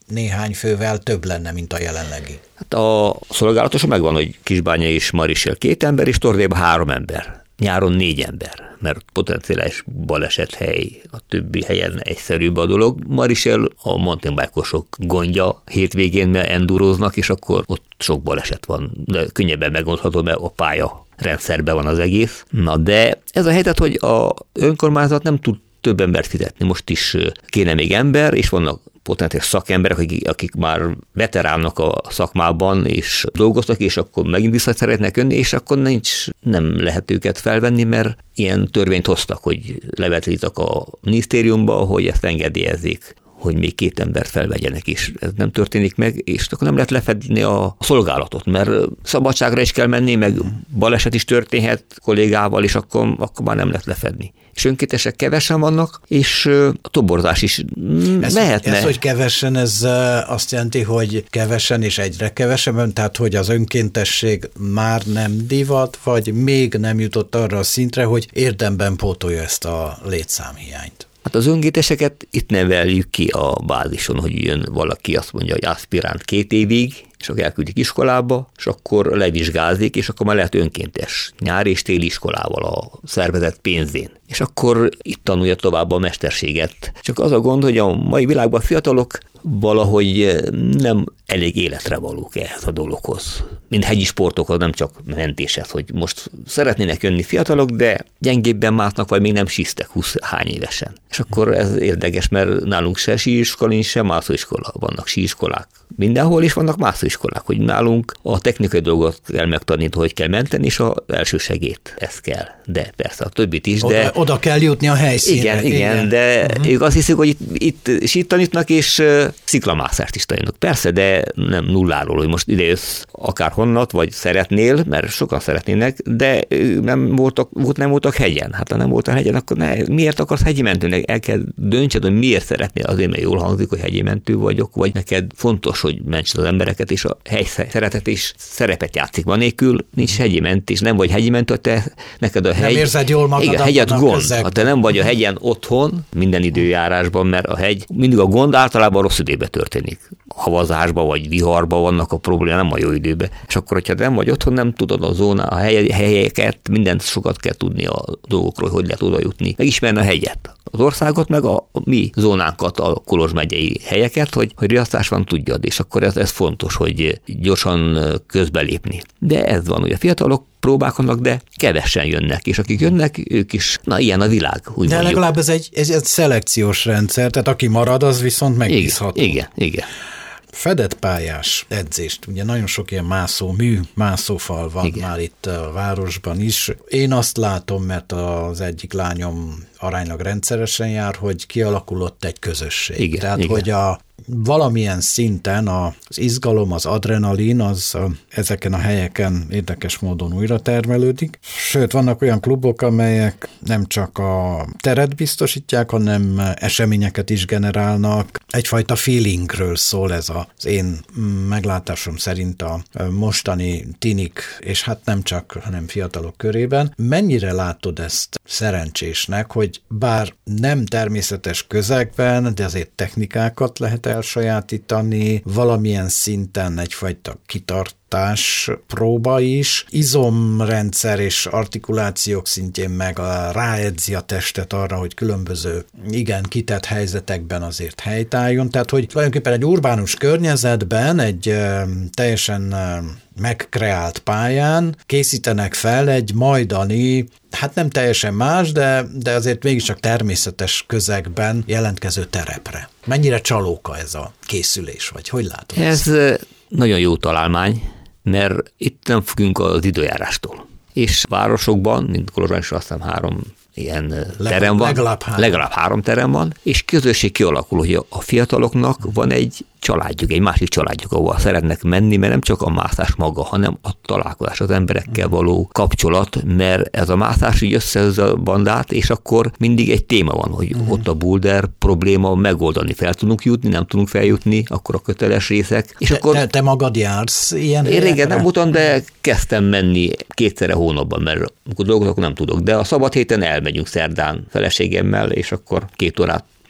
néhány fővel több lenne, mint a jelenlegi. Hát a szolgálatosan megvan, hogy Kisbánya és Marisél két ember, és Tordéban három ember. Nyáron négy ember, mert potenciális balesethely, a többi helyen egyszerűbb a dolog. Marisél a mountainbike-osok gondja hétvégén, mert enduroznak, és akkor ott sok baleset van, de könnyebben megoldható, mert a pálya rendszerben van az egész. Na de ez a helyzet, hogy a önkormányzat nem tud több embert fizetni. Most is kéne még ember, és vannak potenciális szakemberek, akik, akik már veteránok a szakmában, és dolgoztak, és akkor megint vissza szeretnek jönni, és akkor nincs, nem lehet őket felvenni, mert ilyen törvényt hoztak, hogy levetítak a minisztériumba, hogy ezt engedélyezzék, hogy még két embert felvegyenek is. Ez nem történik meg, és akkor nem lehet lefedni a szolgálatot, mert szabadságra is kell menni, meg baleset is történhet kollégával, és akkor, akkor már nem lehet lefedni. És önkéntesek kevesen vannak, és a toborzás is ez, mehetne. Ez, hogy kevesen, ez azt jelenti, hogy kevesen és egyre kevesebben, tehát hogy az önkéntesség már nem divat, vagy még nem jutott arra a szintre, hogy érdemben pótolja ezt a létszámhiányt. Hát az önkénteseket itt neveljük ki a bázison, hogy jön valaki, azt mondja, hogy aspiránt két évig, és akkor elküldik iskolába, és akkor levizsgázik, és akkor már lehet önkéntes nyári és téli iskolával a szervezet pénzén. És akkor itt tanulja tovább a mesterséget. Csak az a gond, hogy a mai világban a fiatalok valahogy nem elég életre valók ehhez a dologhoz. Mint hegyi sportokhoz, nem csak mentéshez, hogy most szeretnének jönni fiatalok, de gyengébben másznak, vagy még nem síztek húsz hány évesen. És akkor ez érdekes, mert nálunk se síiskola, nincs se mászóiskola. Vannak síiskolák mindenhol, és vannak mászóiskolák, hogy nálunk a technikai dolgot kell megtanítani, hogy kell menteni, és az első segélyt, ez kell. De persze a többit is, de... Oda, oda kell jutni a helyszínre. Igen, igen, igen. De uh-huh. ők azt hiszik, hogy itt, itt sírt tanítnak, és uh, sziklamászást is tanítnak. Persze, de nem nulláról, hogy most idejössz akár honnat, vagy szeretnél, mert sokan szeretnének, de nem voltak, volt, nem voltak hegyen. Hát ha nem voltak hegyen, akkor ne, miért akarsz hegyi mentőnek? El kell döntsed, hogy miért szeretnél. Azért, mert jól hangzik, hogy hegyi mentő vagyok, vagy neked fontos, hogy mentsd az embereket, és a hely szeretet is szerepet játszik. Van nélkül, nincs hegyi mentés, nem vagy hegyi mentő, te neked a hegy... Nem érzed jól magad. Igen, hegyet gond. Ha te nem vagy a hegyen otthon, minden időjárásban, mert a hegy, mindig a gond általában rossz időben történik. Havazásban vagy viharban vannak a problémák, nem a jó időben. És akkor, hogyha nem vagy otthon, nem tudod a zóna, a helyeket, mindent sokat kell tudni a dolgokról, hogy lehet oda jutni. Megismerni a hegyet, az országot, meg a, a mi zónánkat, a Kolozs megyei helyeket, hogy, hogy riasztás van, tudjad, és akkor ez, ez fontos, hogy gyorsan közbelépni. De ez van, hogy a fiatalok próbálkoznak, de kevesen jönnek, és akik jönnek, ők is, na ilyen a világ, úgy de mondjuk. legalább ez egy, ez egy szelekciós rendszer, tehát aki marad, az viszont megbízható. Igen, igen, igen. Fedett pályás edzést, ugye nagyon sok ilyen mászó mű, mászófal van igen. már itt a városban is. Én azt látom, mert az egyik lányom aránylag rendszeresen jár, hogy kialakulott egy közösség. Igen, Tehát, igen. hogy a valamilyen szinten az izgalom, az adrenalin, az ezeken a helyeken érdekes módon újra termelődik. Sőt, vannak olyan klubok, amelyek nem csak a teret biztosítják, hanem eseményeket is generálnak. Egyfajta feelingről szól ez az én meglátásom szerint a mostani tinik, és hát nem csak, hanem fiatalok körében. Mennyire látod ezt szerencsésnek, hogy bár nem természetes közegben, de azért technikákat lehet elsajátítani, valamilyen szinten egyfajta kitartás próba is, izomrendszer és artikulációk szintjén meg a, ráedzi a testet arra, hogy különböző igen kitett helyzetekben azért helytálljon, tehát hogy tulajdonképpen egy urbánus környezetben, egy e, teljesen e, megkreált pályán készítenek fel egy majdani, hát nem teljesen más, de, de azért mégiscsak természetes közegben jelentkező terepre. Mennyire csalóka ez a készülés, vagy hogy látod? Ez nagyon jó találmány, mert itt nem függünk az időjárástól. És városokban, mint Kolozsvárban is azt hiszem három ilyen Leg, terem van, legalább három. legalább három terem van, és közösség kialakul, hogy a fiataloknak van egy családjuk, egy másik családjuk, ahol szeretnek menni, mert nem csak a mászás maga, hanem a találkozás, az emberekkel való kapcsolat, mert ez a mászás így összehozza a bandát, és akkor mindig egy téma van, hogy uh-huh. ott a boulder probléma megoldani, fel tudunk jutni, nem tudunk feljutni, akkor a köteles részek. És te, akkor te, te magad jársz ilyen Én régen nem voltam, de kezdtem menni kétszer a hónapban, mert amikor dolgozok, nem tudok, de a szabad héten elmegyünk szerdán feleségemmel, és akkor két órát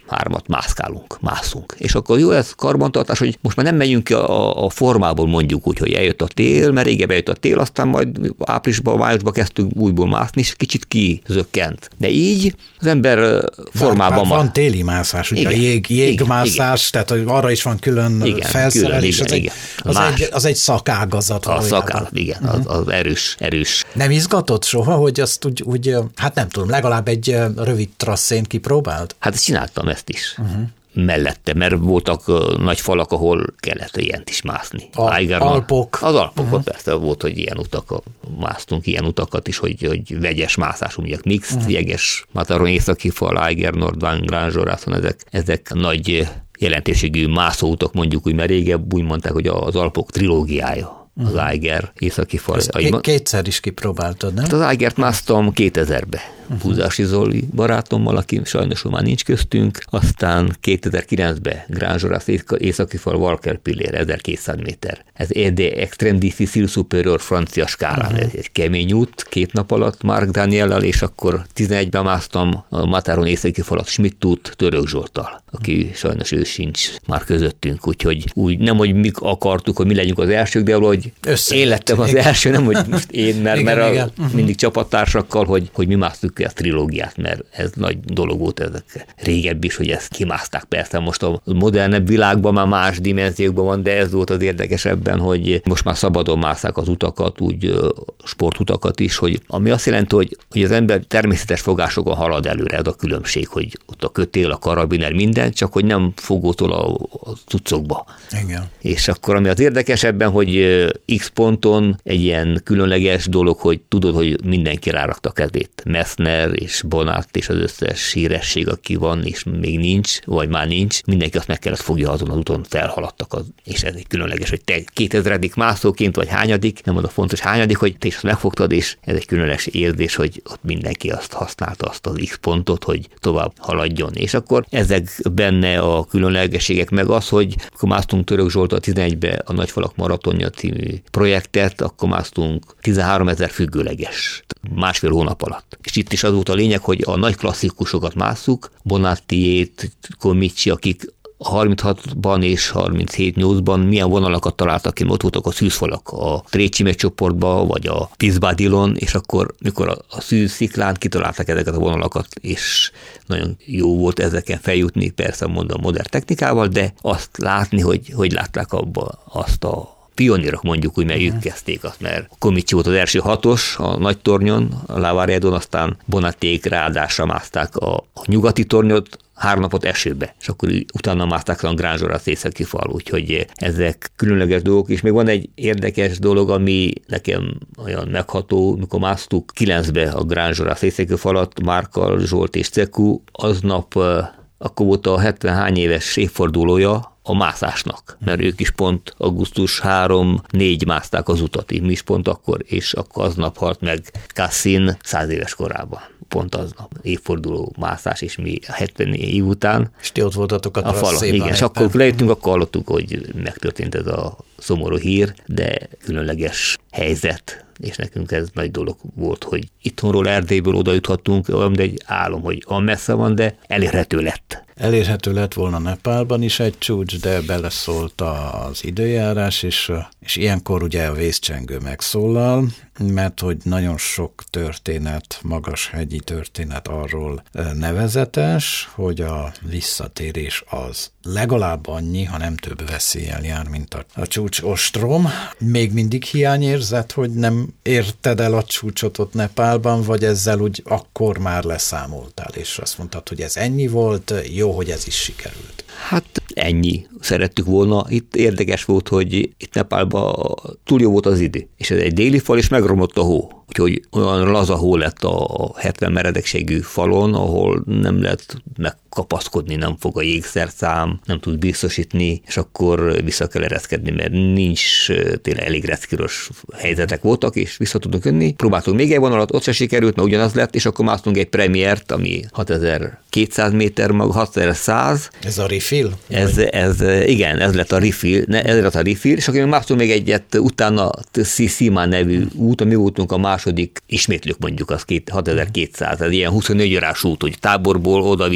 hármat mászkálunk, mászunk. És akkor jó ez karbantartás, hogy most már nem megyünk a, a formából mondjuk úgy, hogy eljött a tél, mert régebben eljött a tél, aztán majd áprilisban, májusban kezdtünk újból mászni, és kicsit kizökkent. De így az ember formában van. Van téli mászás, ugye igen, jég, jégmászás, igen, tehát arra is van külön igen, felszerelés, külön, igen, az, igen. Egy, az, egy, az egy szakágazat. A szakágazat, igen, uh-huh. az, az erős, erős. Nem izgatott soha, hogy azt úgy, úgy, hát nem tudom, legalább egy rövid trasszén kipróbált? Hát csináltam ezt is. Uh-huh. Mellette, mert voltak uh, nagy falak, ahol kellett ilyent is mászni. A, Alpok. Az Alpokon uh-huh. persze volt, hogy ilyen utak, másztunk ilyen utakat is, hogy, hogy vegyes mászás, ugye mixed, uh-huh. jeges, Mataron északi fal, Eiger, Nordwang, Grand Jorászon, ezek, ezek nagy jelentőségű mászóutak, mondjuk úgy, mert régebb úgy mondták, hogy az Alpok trilógiája. Az Eiger északi fal. K- kétszer is kipróbáltad, nem? Az Eigert másztam kétezerbe. Uh-huh. Búzási Zoli barátommal, aki sajnos már nincs köztünk, aztán kétezer-kilencben Grand Jorász északi fal Walker Pillér, ezerkétszáz méter. Ez E D Extreme Difficile Superior francia skálán. Uh-huh. Ez egy kemény út, két nap alatt Mark Daniellel, és akkor tizenegyben másztam a Mataron északi falat Schmidt út Török Zsolttal, aki uh-huh. sajnos ő sincs már közöttünk, úgyhogy úgy nem, hogy mi akartuk, hogy mi legyünk az elsők, de valahogy én lettem az igen. első, nem, hogy most én, mert, igen, mert igen. A, uh-huh. mindig csapattársakkal, hogy, hogy mi másztuk ki a trilógiát, mert ez nagy dolog volt ezek régebb is, hogy ezt kimászták. Persze most a modernebb világban már más dimenziókban van, de ez volt az érdekesebben, hogy most már szabadon mászák az utakat, úgy sportutakat is, hogy ami azt jelenti, hogy, hogy az ember természetes fogásokon halad előre, ez a különbség, hogy ott a kötél, a karabiner, minden, csak hogy nem fogótól a, a cuccokba. Igen. És akkor ami az érdekesebben, hogy X ponton egy ilyen különleges dolog, hogy tudod, hogy mindenki rárakta a kezét. Messner és Bonát és az összes híresség, aki van, és még nincs, vagy már nincs, mindenki azt meg kellett fogja azon az úton, felhaladtak, az, és ez egy különleges, hogy te kétezredik mászóként, vagy hányadik, nem az a fontos hányadik, hogy te is azt megfogtad, és ez egy különleges érzés, hogy ott mindenki azt használta, azt az X pontot, hogy tovább haladjon. És akkor ezek benne a különlegességek, meg az, hogy akkor másztunk Török Zsolttal tizenegyben a Nagyfalak maratonja című projektet, akkor másztunk tizenháromezer függőleges, másfél hónap alatt. És itt is az volt a lényeg, hogy a nagy klasszikusokat másszuk, Bonattiét, Comici, akik harminchatban és harminchét nyolcban milyen vonalakat találtak ki, ott voltak a szűzfalak a Trécsime csoportban, vagy a Pisbadilon, és akkor, mikor a, a szűz sziklán kitalálták ezeket a vonalakat, és nagyon jó volt ezeken feljutni, persze mondom modern technikával, de azt látni, hogy, hogy látták abba azt a pionírok mondjuk úgy, mert ők kezdték azt, mert Comici volt az első hatos a nagy tornyon, a Lavaredon, aztán Bonatték ráadásra mászták a, a nyugati tornyot, három napot esőbe, és akkor utána mászták a Grand Jorász északi fal, úgyhogy ezek különleges dolgok, és még van egy érdekes dolog, ami nekem olyan megható, mikor másztuk kilencbe a Grand Jorász északi falat, Márkal, Zsolt és Ceku, aznap akkor volt a hetvenhány éves évfordulója a mászásnak, mert ők is pont augusztus harmadika-négyedike mászták az utat, mi is pont akkor, és akkor aznap halt meg Cassin száz éves korában. Pont aznap évforduló mászás, és mi hetven év után. És ti ott voltatok a, a falon. Igen, és akkor lejöttünk, akkor hallottuk, hogy megtörtént ez a szomorú hír, de különleges helyzet, és nekünk ez nagy dolog volt, hogy itthonról, Erdélyből oda juthattunk, de egy álom, hogy olyan messze van, de elérhető lett. Elérhető lett volna Nepálban is egy csúcs, de beleszólt az időjárás, és, és ilyenkor ugye a vészcsengő megszólal, mert hogy nagyon sok történet, magashegyi történet arról nevezetes, hogy a visszatérés az legalább annyi, ha nem több veszéllyel jár, mint a, a csúcs ostrom. Még mindig hiányérzet, hogy nem érted el a csúcsot ott Nepálban, vagy ezzel úgy akkor már leszámoltál, és azt mondtad, hogy ez ennyi volt, jó, hogy ez is sikerült. Hát ennyi. Szerettük volna. Itt érdekes volt, hogy itt Nepálban túl jó volt az idő, és ez egy déli fal, és megromlott a hó. Úgyhogy olyan laza hó lett a hetven meredekségű falon, ahol nem lehet megkapaszkodni, nem fog a jégszerszám, nem tud biztosítani, és akkor vissza kell ereszkedni, mert nincs tényleg elég reszkíros helyzetek voltak, és vissza tudunk jönni. Próbáltunk még egy vonalat, ott se sikerült, mert ugyanaz lett, és akkor másztunk egy premiért, ami hatezer-kétszáz méter, maga hatszáz. Ez a refill? Ez, ez, igen, ez lett a refill, ne, ez lett a refill, és akkor másztunk még egyet, utána Szimán nevű út, ami voltunk a második ismétlők mondjuk, az hatezer-kétszáz, ez ilyen huszonnégy órás út, hogy táborból oda-vissza huszonnégy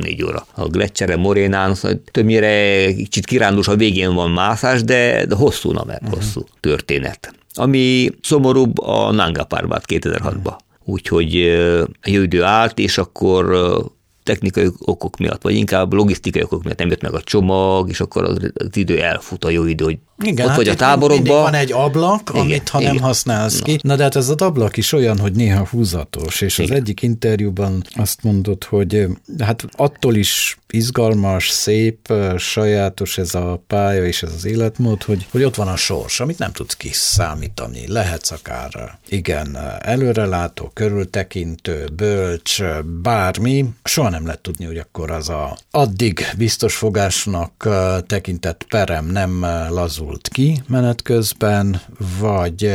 három-négy óra. A Gletschere, Morénán többnyire kicsit kirándulós, a végén van mászás, de, de hosszú, na mert uh-huh. hosszú történet. Ami szomorúbb, a Nanga Parbat kétezer-hatban. Úgyhogy a jó idő állt, és akkor technikai okok miatt, vagy inkább logisztikai okok miatt nem jött meg a csomag, és akkor az, az idő elfut, a jó idő, hogy igen, ott hát vagy a táborokban. Van egy ablak, igen, amit ha igen. nem használsz ki. Na de hát ez az ablak is olyan, hogy néha húzatos, és igen. az egyik interjúban azt mondod, hogy hát attól is izgalmas, szép, sajátos ez a pálya és ez az életmód, hogy, hogy ott van a sors, amit nem tudsz kiszámítani. Lehetsz akár igen, előrelátó, körültekintő, bölcs, bármi. Soha nem lehet tudni, hogy akkor az a addig biztos fogásnak tekintett perem nem lazult ki menet közben, vagy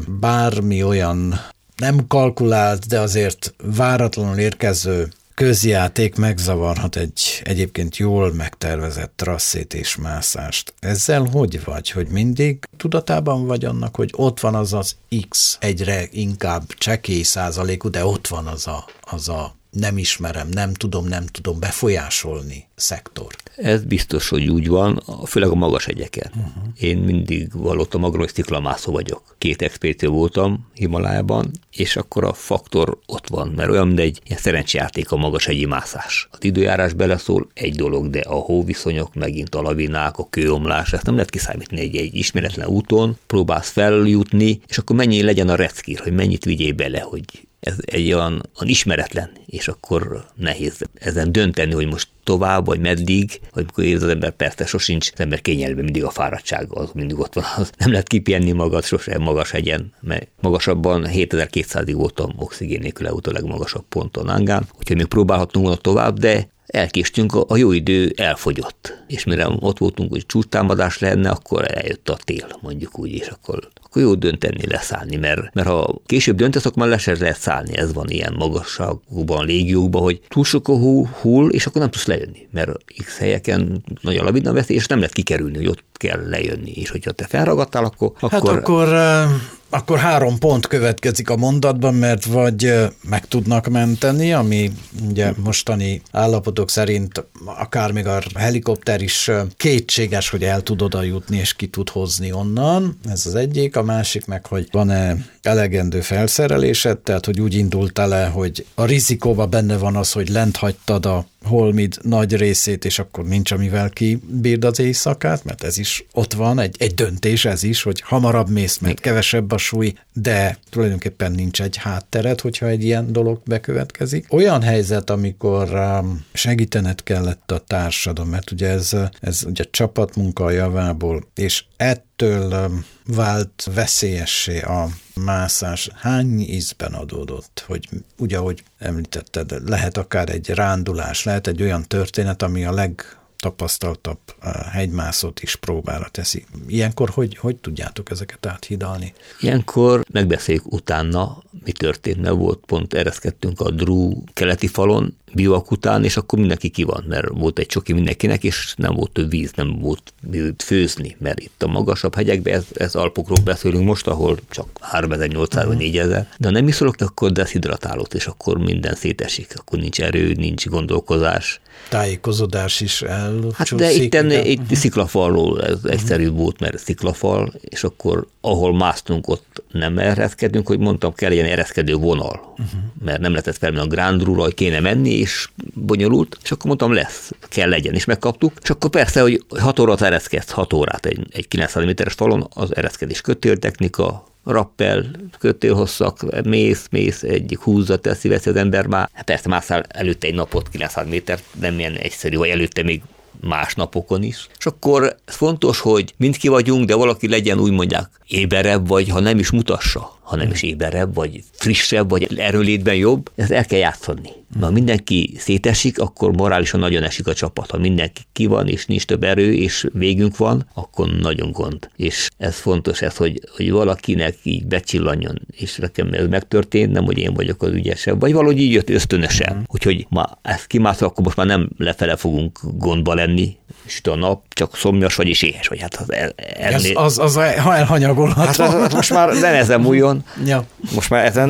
bármi olyan nem kalkulált, de azért váratlanul érkező közjáték megzavarhat egy egyébként jól megtervezett trasszét és mászást. Ezzel hogy vagy? Hogy mindig tudatában vagy annak, hogy ott van az az X, egyre inkább csekély százalékú, de ott van az a, az a nem ismerem, nem tudom, nem tudom befolyásolni szektor. Ez biztos, hogy úgy van, főleg a magas hegyeken. Uh-huh. Én mindig valóta magam, hogy sziklamászó vagyok. Két expedíció voltam Himalájában, és akkor a faktor ott van, mert olyan, mint egy ilyen szerencsejáték a magas hegyi mászás. Az időjárás beleszól egy dolog, de a hóviszonyok, megint a lavinák, a kőomlás, ezt nem lehet kiszámítani egy, egy ismeretlen úton, próbálsz feljutni, és akkor mennyi legyen a reckír, hogy mennyit vigyél bele, hogy ez egy olyan, olyan ismeretlen, és akkor nehéz ezen dönteni, hogy most tovább, vagy meddig, vagy mikor érez az ember, persze sosincs, az ember kényelme, mindig a fáradtság, az mindig ott van, az nem lehet kipihenni magad sose magas hegyen, mert magasabban hétezer-kétszázig voltam oxigén nélkül leút a legmagasabb ponton Nangán, úgyhogy még próbálhattunk volna tovább, de elkéstünk, a jó idő elfogyott, és mire ott voltunk, hogy csúcstámadás lenne, akkor eljött a tél, mondjuk úgy, és akkor, akkor jó dönteni leszállni, mert, mert ha később döntesz, akkor már le sem lehet szállni, ez van ilyen magasságúban, légiókban, hogy túl sok a hú, hull, és akkor nem tudsz lejönni, mert X helyeken nagy a lavina veszély, és nem lehet kikerülni, hogy ott kell lejönni, és hogyha te felragadtál, akkor... Hát akkor, akkor, akkor három pont következik a mondatban, mert vagy meg tudnak menteni, ami ugye mostani állapotok szerint akár még a helikopter is kétséges, hogy el tud oda jutni, és ki tud hozni onnan. Ez az egyik. A másik meg, hogy van-e elegendő felszerelésed, tehát hogy úgy indultál le, hogy a rizikóban benne van az, hogy lent hagytad a holmid nagy részét, és akkor nincs, amivel kibírd az éjszakát, mert ez is ott van, egy, egy döntés ez is, hogy hamarabb mész, mert kevesebb a súly, de tulajdonképpen nincs egy háttered, hogyha egy ilyen dolog bekövetkezik. Olyan helyzet, amikor segítened kellett a társadon, mert ugye ez, ez ugye csapatmunka a javából, és ettől vált veszélyessé a mászás. Hány ízben adódott, hogy ugye, ahogy említetted, lehet akár egy rándulás, lehet egy olyan történet, ami a legtapasztaltabb hegymászót is próbára teszi. Ilyenkor hogy, hogy tudjátok ezeket áthidalni? Ilyenkor megbeszéljük utána, mi történt, mert volt, pont ereszkedtünk a Drú keleti falon, bivak után, és akkor mindenki ki van, mert volt egy csoki mindenkinek, és nem volt több víz, nem volt főzni, mert itt a magasabb hegyekben, ez, ez Alpokról beszélünk most, ahol csak háromezer-nyolcszáz vagy négyezer, de ha nem iszolok, akkor deszhidratálod, és akkor minden szétesik, akkor nincs erő, nincs gondolkozás. Tájékozódás is elcsúszik. Hát de itt, enne, itt uh-huh. sziklafalról ez uh-huh. egyszerűbb volt, mert sziklafal, és akkor ahol másztunk, ott nem ereszkedünk, hogy mondtam, kell ilyen ereszkedő vonal, uh-huh. mert nem lehetett felmenni a Grand Rúra, hogy kéne menni, és bonyolult, és akkor mondtam, lesz, kell legyen, és megkaptuk, és akkor persze, hogy hat órát ereszkedsz, hat órát egy, egy kilencszáz méteres falon, az ereszkedés kötéltechnika, rappel, kötélhosszak, mész, mész, egyik húzza, teszi, veszi az ember már. Hát persze mászál előtte egy napot, kilencszáz méter, nem ilyen egyszerű, vagy előtte még más napokon is. És akkor fontos, hogy mindki vagyunk, de valaki legyen, úgy mondják, éberebb, vagy ha nem is mutassa, ha nem is éberebb, vagy frissebb, vagy erőlétben jobb, ezt el kell játszani. Ha mindenki szétesik, akkor morálisan nagyon esik a csapat. Ha mindenki ki van, és nincs több erő, és végünk van, akkor nagyon gond. És ez fontos, ez, hogy, hogy valakinek így becsillanjon, és nekem ez megtörtént, nem, hogy én vagyok az ügyesebb, vagy valahogy így jött ösztönösen. Mm. Úgyhogy ma ezt kimászol, akkor most már nem lefele fogunk gondba lenni, süt a nap, csak szomjas vagy és éhes vagy. Hát az, el, ez, az, az elhanyagolható. Hát most már nem ezen múljon, ja. most már ezen ne.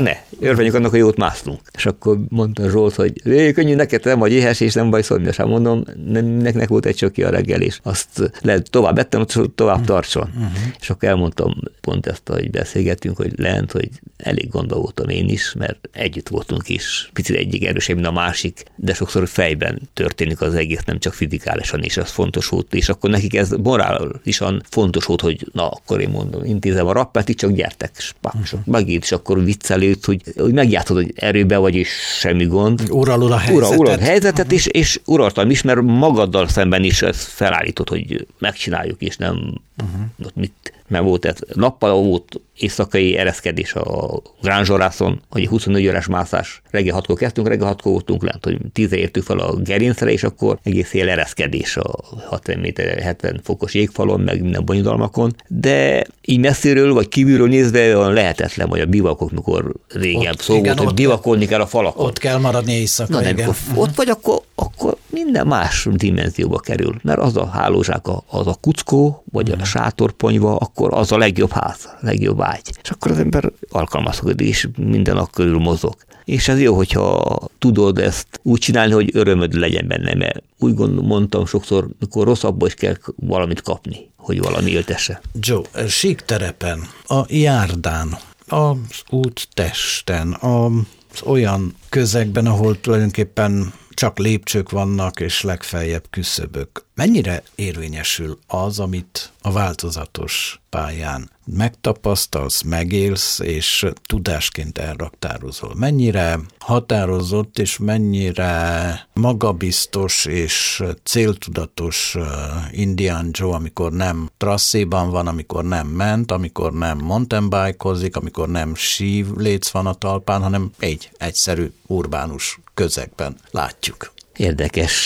örvendjük annak, hogy jót másztunk. És akkor mondta Zsolt, hogy könnyű neked, nem vagy éhes, és nem baj szólni, és mondom, neknek volt egy csöki a reggel, és azt lehet tovább ettem, tovább tartson. Uh-huh. És akkor elmondtam pont ezt, hogy beszélgettünk, hogy lent, hogy elég gondol voltam én is, mert együtt voltunk is, picit egyik erősebb, mint a másik, de sokszor fejben történik az egész, nem csak fizikálisan is, az fontos volt, és akkor nekik ez morálisan fontos volt, hogy na, akkor én mondom, intézem a rappát, így csak gyertek, és uh-huh. megint, és akkor viccelőtt, hogy, hogy megjátszod, hogy erőbe vagy, és semmi gond. Uralod a helyzetet. Ura, uralod a helyzetet, uh-huh. és, és uraltam is, mert magaddal szemben is ezt felállítod, hogy megcsináljuk, és nem uh-huh. mit, mert volt ez. Nappal volt éjszakai ereszkedés a Grand Zsorászon, hogy huszonnégy órás mászás. Reggel hatkor kezdtünk, reggel hatkor voltunk lent, hogy tízre értük fel a gerincre, és akkor egész éjjel ereszkedés a hatvan méter, hetven fokos jégfalon, meg minden bonyodalmakon. De így messziről, vagy kívülről nézve olyan lehetetlen, hogy a bivakok, mikor régen szó volt, hogy bivakolni kell a falakon. Ott kell maradni éjszaka, Na, igen. Nem, ott vagy, akkor, akkor minden más dimenzióba kerül, mert az a hálózsák, az a kuckó, vagy a sátorponyva, akkor az a legjobb ház, a legjobb ágy. És akkor az ember alkalmazkodik, és minden a körül mozog. És ez jó, hogyha tudod ezt úgy csinálni, hogy örömöd legyen benne, mert úgy gondolom, mondtam sokszor, mikor rosszabbból is kell valamit kapni, hogy valami éltesse. Joe, síkterepen, a járdán, az úttesten, az olyan közegben, ahol tulajdonképpen csak lépcsők vannak, és legfeljebb küszöbök. Mennyire érvényesül az, amit a változatos pályán megtapasztalsz, megélsz, és tudásként elraktározol? Mennyire határozott, és mennyire magabiztos és céltudatos Indian Joe, amikor nem trasszéban van, amikor nem ment, amikor nem mountain bike-ozik, amikor nem síléc van a talpán, hanem egy egyszerű urbánus közegben látjuk. Érdekes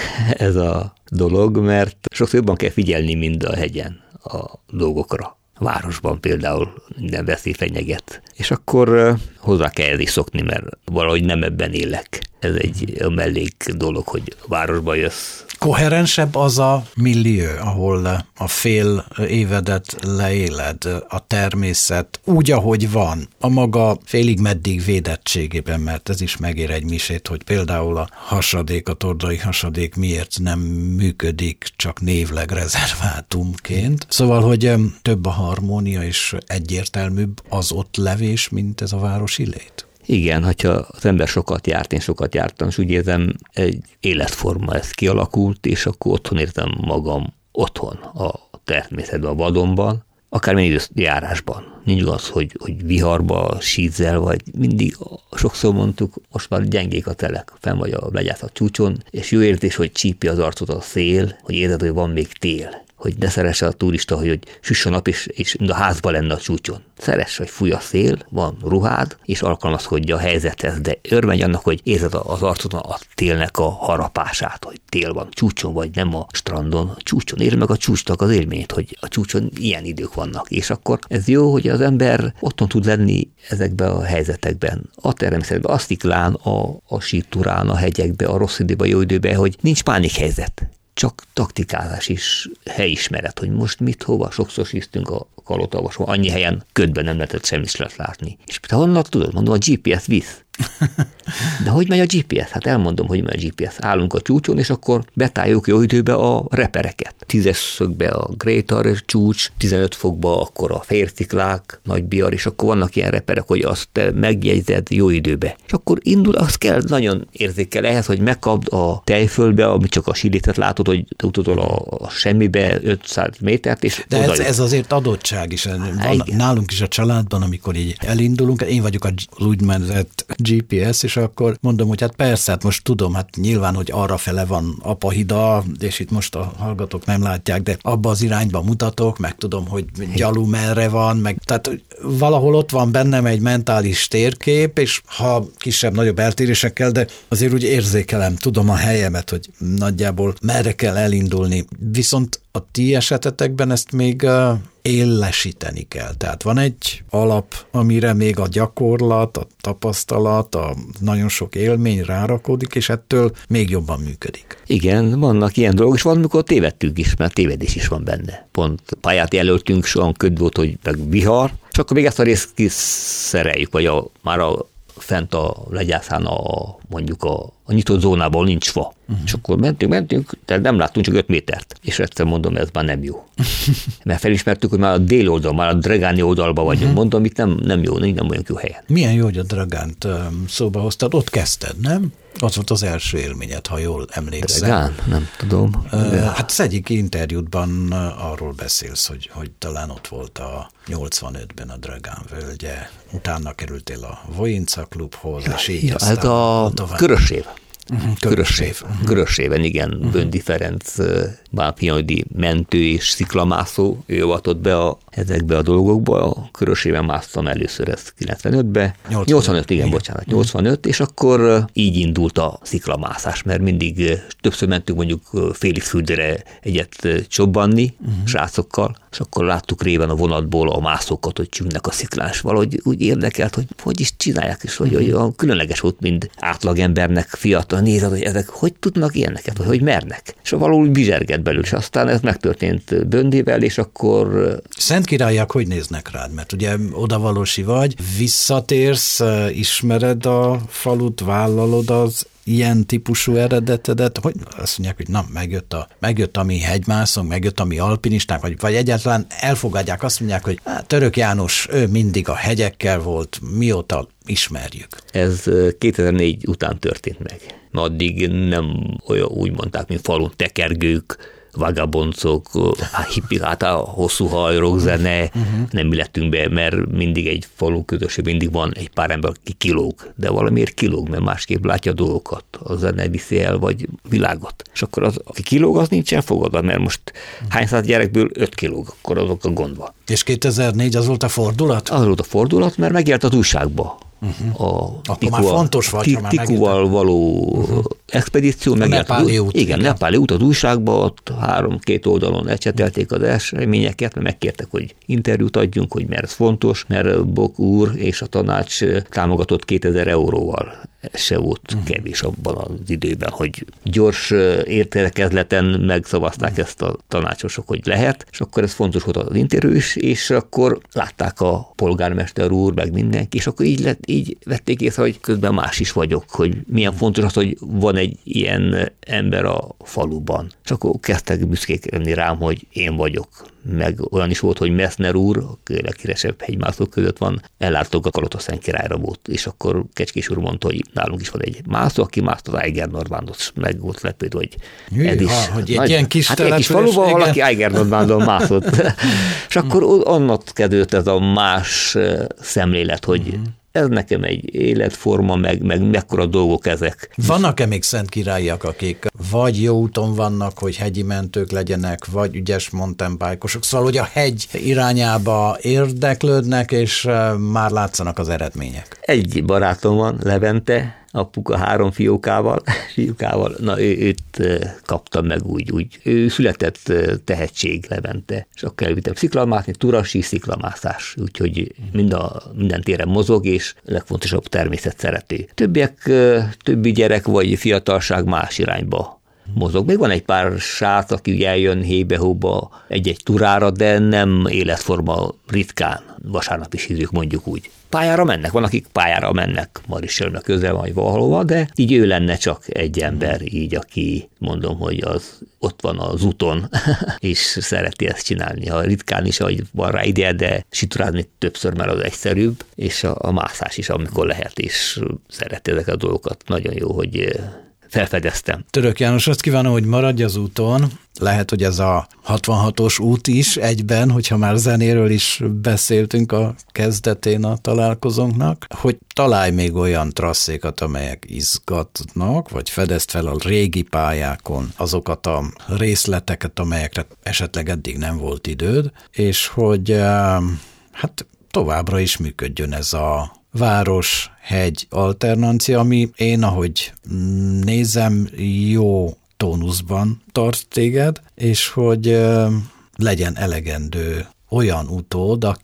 ez a dolog, mert sokszor jobban kell figyelni mind a hegyen a dolgokra. Városban például minden veszély fenyeget. És akkor hozzá kell is szokni, mert valahogy nem ebben élek. Ez egy mellék dolog, hogy városba jössz. Koherensebb az a millió, ahol a fél évedet leéled, a természet úgy, ahogy van, a maga félig meddig védettségében, mert ez is megér egy misét, hogy például a hasadék, a tordai hasadék miért nem működik csak névleg rezervátumként. Szóval, hogy több a harmónia és egyértelműbb az ott levés, mint ez a városi lét. Igen, hogyha az ember sokat járt, én sokat jártam, és úgy érzem, egy életforma ez kialakult, és akkor otthon értem magam otthon, a természetben, a vadonban, akármilyen időjárásban. Nincs az, hogy, hogy viharba, sízzel, vagy mindig, sokszor mondtuk, most már gyengék a telek, fenn vagy a legyászat csúcson, és jó érzés, hogy csípi az arcot a szél, hogy érzed, hogy van még tél. Hogy ne szeresse a turista, hogy, hogy süss a nap, és, és mind a házba lenne a csúcson. Szeress, hogy fúj a szél, van ruhád, és alkalmazkodja a helyzethez, de örvendj annak, hogy érzed az arcodon a télnek a harapását, hogy tél van csúcson, vagy nem a strandon, a csúcson. Érd meg a csúcsnak az élményt, hogy a csúcson ilyen idők vannak, és akkor ez jó, hogy az ember otthon tud lenni ezekben a helyzetekben, a természetben, a sziklán, a, a sítúrán, a hegyekben, a rossz időben, a jó időben, hogy nincs pánikhelyzet. Csak taktikázás is, helyismeret, hogy most mit, hova, sokszor síztünk a Kalotavasban, annyi helyen ködben nem lehetett semmit lehet látni. És te honnan tudod? Mondom, a gé pé es visz. De hogy megy a gé pé es? Hát elmondom, hogy megy a gé pé es. Állunk a csúcson, és akkor betáljuk jó időbe a repereket. Tízes szögbe a Greater csúcs, tizenöt fokba akkor a Férciklák, Nagy Bihar, és akkor vannak ilyen reperek, hogy azt te megjegyzed jó időbe. És akkor indul, az kell nagyon érzékel ehhez, hogy megkapd a tejföldbe, amit csak a sílétet látod, hogy utolsó a, a semmibe ötszáz métert, és de ez, ez azért adottság is. Van, nálunk is a családban, amikor így elindulunk, én vagyok az úgynevezett gé pé es, és akkor mondom, hogy hát persze, hát most tudom, hát nyilván, hogy arrafele van Apahida, és itt most a hallgatók nem látják, de abba az irányba mutatok, meg tudom, hogy gyalú merre van, meg tehát valahol ott van bennem egy mentális térkép, és ha kisebb-nagyobb eltérésekkel, de azért úgy érzékelem, tudom a helyemet, hogy nagyjából merre kell elindulni. Viszont a ti esetetekben ezt még uh, élesíteni kell. Tehát van egy alap, amire még a gyakorlat, a tapasztalat, a nagyon sok élmény rárakódik, és ettől még jobban működik. Igen, vannak ilyen dolgok, és van, amikor tévedtünk is, mert tévedés is van benne. Pont pályát jelöltünk, sokan köd volt, hogy meg vihar, és akkor még ezt a részt kiszereljük, vagy a, már a fent a legyászán a, mondjuk a, a nyitott zónában nincs fa. Uh-huh. És akkor mentünk, mentünk, tehát nem láttunk csak öt métert. És egyszer mondom, ez már nem jó. Mert felismertük, hogy már a dél oldal, már a Dragáni oldalban vagyunk. Uh-huh. Mondom, itt nem, nem jó, nem olyan jó helyen. Milyen jó, hogy a Dragánt szóba hoztad, ott kezdted, nem? Az volt az első élményed, ha jól emlékszem. Dragán? Nem tudom. Uh, hát az egyik interjútban arról beszélsz, hogy, hogy talán ott volt a nyolcvanötben a Dragán völgye, utána kerültél a Voinca klubhoz, és így ja, aztán... Hát a Körösév. Uh-huh, Körösév. Uh-huh. Köröséven, igen, uh-huh. Böndi Ferenc, bálpinyadi mentő és sziklamászó, ő avatott be a, ezekbe a dolgokba, a Köröséven másztam először ezt kilencvenötben. nyolcvanöt, nyolcvanöt igen, igen, bocsánat, nyolcvanöt, és akkor így indult a sziklamászás, mert mindig többször mentünk mondjuk Félixfürdőre egyet csobbanni, uh-huh. srácokkal, és akkor láttuk réven a vonatból a mászókat, hogy csüngnek a sziklán, és valahogy úgy érdekelt, hogy hogy is csinálják, és hogy, uh-huh. hogy különleges volt, mint átlagembernek fiatal nézed, hogy ezek hogy tudnak ilyeneket, vagy hogy mernek. És valahol bizsergett belül, és aztán ez megtörtént Böndével, és akkor... Szentkirályak hogy néznek rád? Mert ugye odavalósi vagy, visszatérsz, ismered a falut, vállalod az ilyen típusú eredetedet, hogy azt mondják, hogy na, megjött a, megjött a mi hegymászónk, megjött a mi alpinisták, vagy, vagy egyáltalán elfogadják, azt mondják, hogy hát, Török János, ő mindig a hegyekkel volt, mióta ismerjük. Ez kétezer-négy után történt meg. Addig nem olyan úgy mondták, mint falun tekergők, vagaboncok, hippik, hát a hosszú haj, rockzene, uh-huh. nem mi lettünk be, mert mindig egy falu közösség, mindig van egy pár ember, aki kilóg, de valamiért kilóg, mert másképp látja a dolgokat, a zene viszi el, vagy világot. És akkor az, aki kilóg, az nincs elfogadva, mert most uh-huh. hány száz gyerekből öt kilóg, akkor azok a gondba. És kétezer-négy az volt a fordulat? Az volt a fordulat, mert megjelent az újságba. Uh-huh. A Akkor már fontos vagy, ha már Tikuval való uh-huh. expedíció. A nepáli út. Igen, igen. nepáli út az újságba, ott három-két oldalon ecsetelték az eseményeket, mert megkértek, hogy interjút adjunk, hogy mert ez fontos, mert Bok úr és a tanács támogatott kétezer euróval. Ez se volt uh-huh. kevés abban az időben, hogy gyors értekezleten megszavazták uh-huh. ezt a tanácsosok, hogy lehet, és akkor ez fontos volt az interjú is, és akkor látták a polgármester úr, meg mindenki, és akkor így, lett, így vették észre, hogy közben más is vagyok, hogy milyen fontos az, hogy van egy ilyen ember a faluban. És akkor kezdtek büszkék lenni rám, hogy én vagyok. Meg olyan is volt, hogy Messner úr, a leghíresebb hegymászók között van, ellátogat a Kalotasztán királyra volt, és akkor Kecskés úr mondta, hogy nálunk is van egy mászó, aki mászt az Eiger Normándot, meg volt lepőd, hogy ez is. Ha, hogy egy ilyen kis hát egy kis faluban valaki Eiger Normándon mászott. És akkor onnan kezdődött ez a más szemlélet, hogy uh-huh. ez nekem egy életforma, meg, meg mekkora dolgok ezek. Vannak-e még szentkirályak, akik vagy jó úton vannak, hogy hegyi mentők legyenek, vagy ügyes mountainbike-osok, szóval, hogy a hegy irányába érdeklődnek, és már látszanak az eredmények? Egy barátom van, Levente, apuka három fiókával, fiúkával, na ő, őt kaptam meg úgy, úgy. Ő született tehetség Levente, és akkor elvittem sziklamászni, turasi sziklamászás, úgyhogy mind a, minden téren mozog, és legfontosabb természet szerető. Többiek, többi gyerek vagy fiatalság más irányba mozog. Még van egy pár srác, aki eljön hébe-hóba egy-egy turára, de nem életforma, ritkán, vasárnap is hívjuk, mondjuk úgy. Pályára mennek, van, akik pályára mennek, Marissölnek közel vagy valahova, de így ő lenne csak egy ember, így, aki mondom, hogy az ott van az úton, és szereti ezt csinálni. Ha ritkán is, hogy van rá ideje, de siturázni többször, mert az egyszerűbb, és a, a mászás is, amikor lehet, és szereti ezeket a dolgokat. Nagyon jó, hogy felfedeztem. Török János, azt kívánom, hogy maradj az úton. Lehet, hogy ez a hatvanhatos út is egyben, hogyha már zenéről is beszéltünk a kezdetén a találkozónknak, hogy találj még olyan trasszékat, amelyek izgatnak, vagy fedezd fel a régi pályákon azokat a részleteket, amelyekre esetleg eddig nem volt időd, és hogy hát továbbra is működjön ez a város-hegy alternancia, ami én, ahogy nézem, jó tónuszban tart téged, és hogy legyen elegendő olyan utód, akit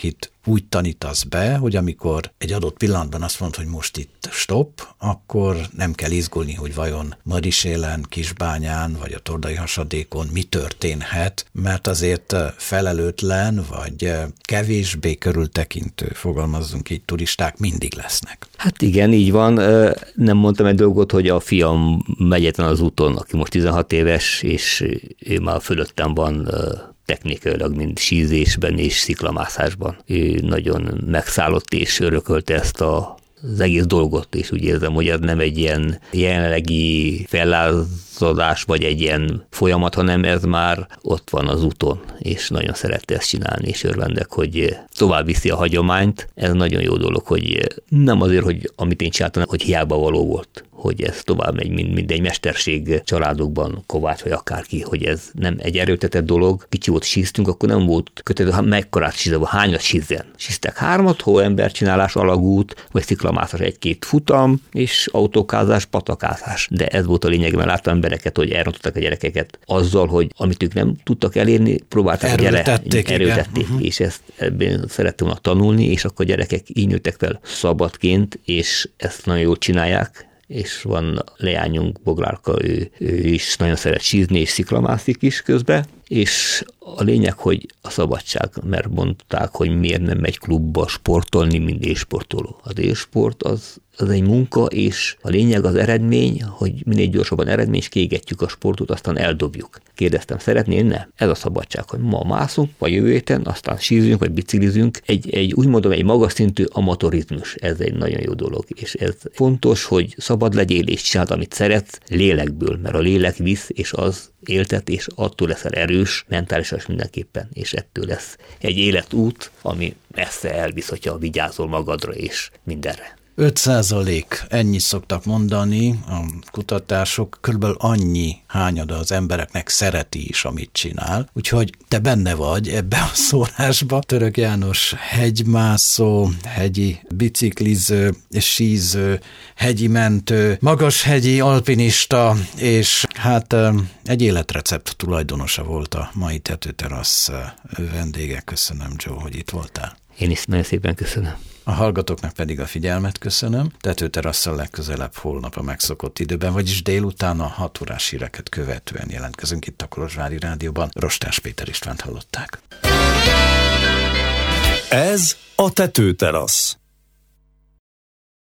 úgy tanítasz be, hogy amikor egy adott pillanatban azt mondod, hogy most itt stop, akkor nem kell izgulni, hogy vajon Marisélen, Kisbányán vagy a Tordai hasadékon mi történhet, mert azért felelőtlen vagy kevésbé körültekintő, fogalmazzunk így, turisták mindig lesznek. Hát igen, így van. Nem mondtam egy dolgot, hogy a fiam megy az úton, aki most tizenhat éves, és ő már fölöttem van technikailag, mint sízésben és sziklamászásban. Ő nagyon megszállott és örökölte ezt a az egész dolgot, és úgy érzem, hogy ez nem egy ilyen jelenlegi fellázadás, vagy egy ilyen folyamat, hanem ez már ott van az úton, és nagyon szerette ezt csinálni, és örvendek, hogy tovább viszi a hagyományt. Ez nagyon jó dolog, hogy nem azért, hogy amit én csináltam, hogy hiába való volt, hogy ez tovább megy, mint, mint egy mesterség családokban, Kovács vagy akárki, hogy ez nem egy erőltetett dolog. Kicsi volt, síztünk, akkor nem volt kötető, ha mekkorát sízva, hányat sízzen. Síztek hármat, hol embercsinálás, alagút, vagy sziklamászás, egy-két futam, és autókázás, patakázás. De ez volt a lényeg, mert láttam embereket, hogy elrontottak a gyerekeket azzal, hogy amit ők nem tudtak elérni, próbálták erőltették, gyere, erőltették uh-huh. és ezt ebben szerettem volna tanulni, és akkor a gyerekek így nőttek fel szabadként, és ezt nagyon jól csinálják, és van leányunk, Boglárka, ő, ő is nagyon szeret sízni, és sziklamászik is közben, és a lényeg, hogy a szabadság, mert mondták, hogy miért nem megy klubba sportolni, mint élsportoló. Az élsport az, az egy munka, és a lényeg az eredmény, hogy minél gyorsabban eredmény, és kiégetjük a sportot, aztán eldobjuk. Kérdeztem, szeretnél? Nem. Ez a szabadság, hogy ma mászunk, vagy jövő héten, aztán sízünk, vagy biciklizünk. Egy, egy úgy mondom, egy magas szintű amatorizmus. Ez egy nagyon jó dolog, és ez fontos, hogy szabad legyél, és csináld, amit szeretsz, lélekből, mert a lélek visz, és az éltet, és attól leszel erős, mentálisan mindenképpen, és ettől lesz egy életút, ami messze elvisz, hogyha vigyázol magadra és mindenre. öt százalék, ennyi szoktak mondani a kutatások, körülbelül annyi hányada az embereknek szereti is, amit csinál. Úgyhogy te benne vagy ebbe a szórásba. Török János hegymászó, hegyi bicikliző, síző, hegyi mentő, magashegyi alpinista, és hát egy életrecept tulajdonosa volt a mai Tetőterasz vendége. Köszönöm, Joe, hogy itt voltál. Én is nagyon szépen köszönöm. A hallgatóknak pedig a figyelmet köszönöm. Tetőterasszal legközelebb holnap a megszokott időben, vagyis délután a hat órás híreket követően jelentkezünk itt a Kolozsvári Rádióban. Rostás Péter Istvánt hallották. Ez a Tetőterasz.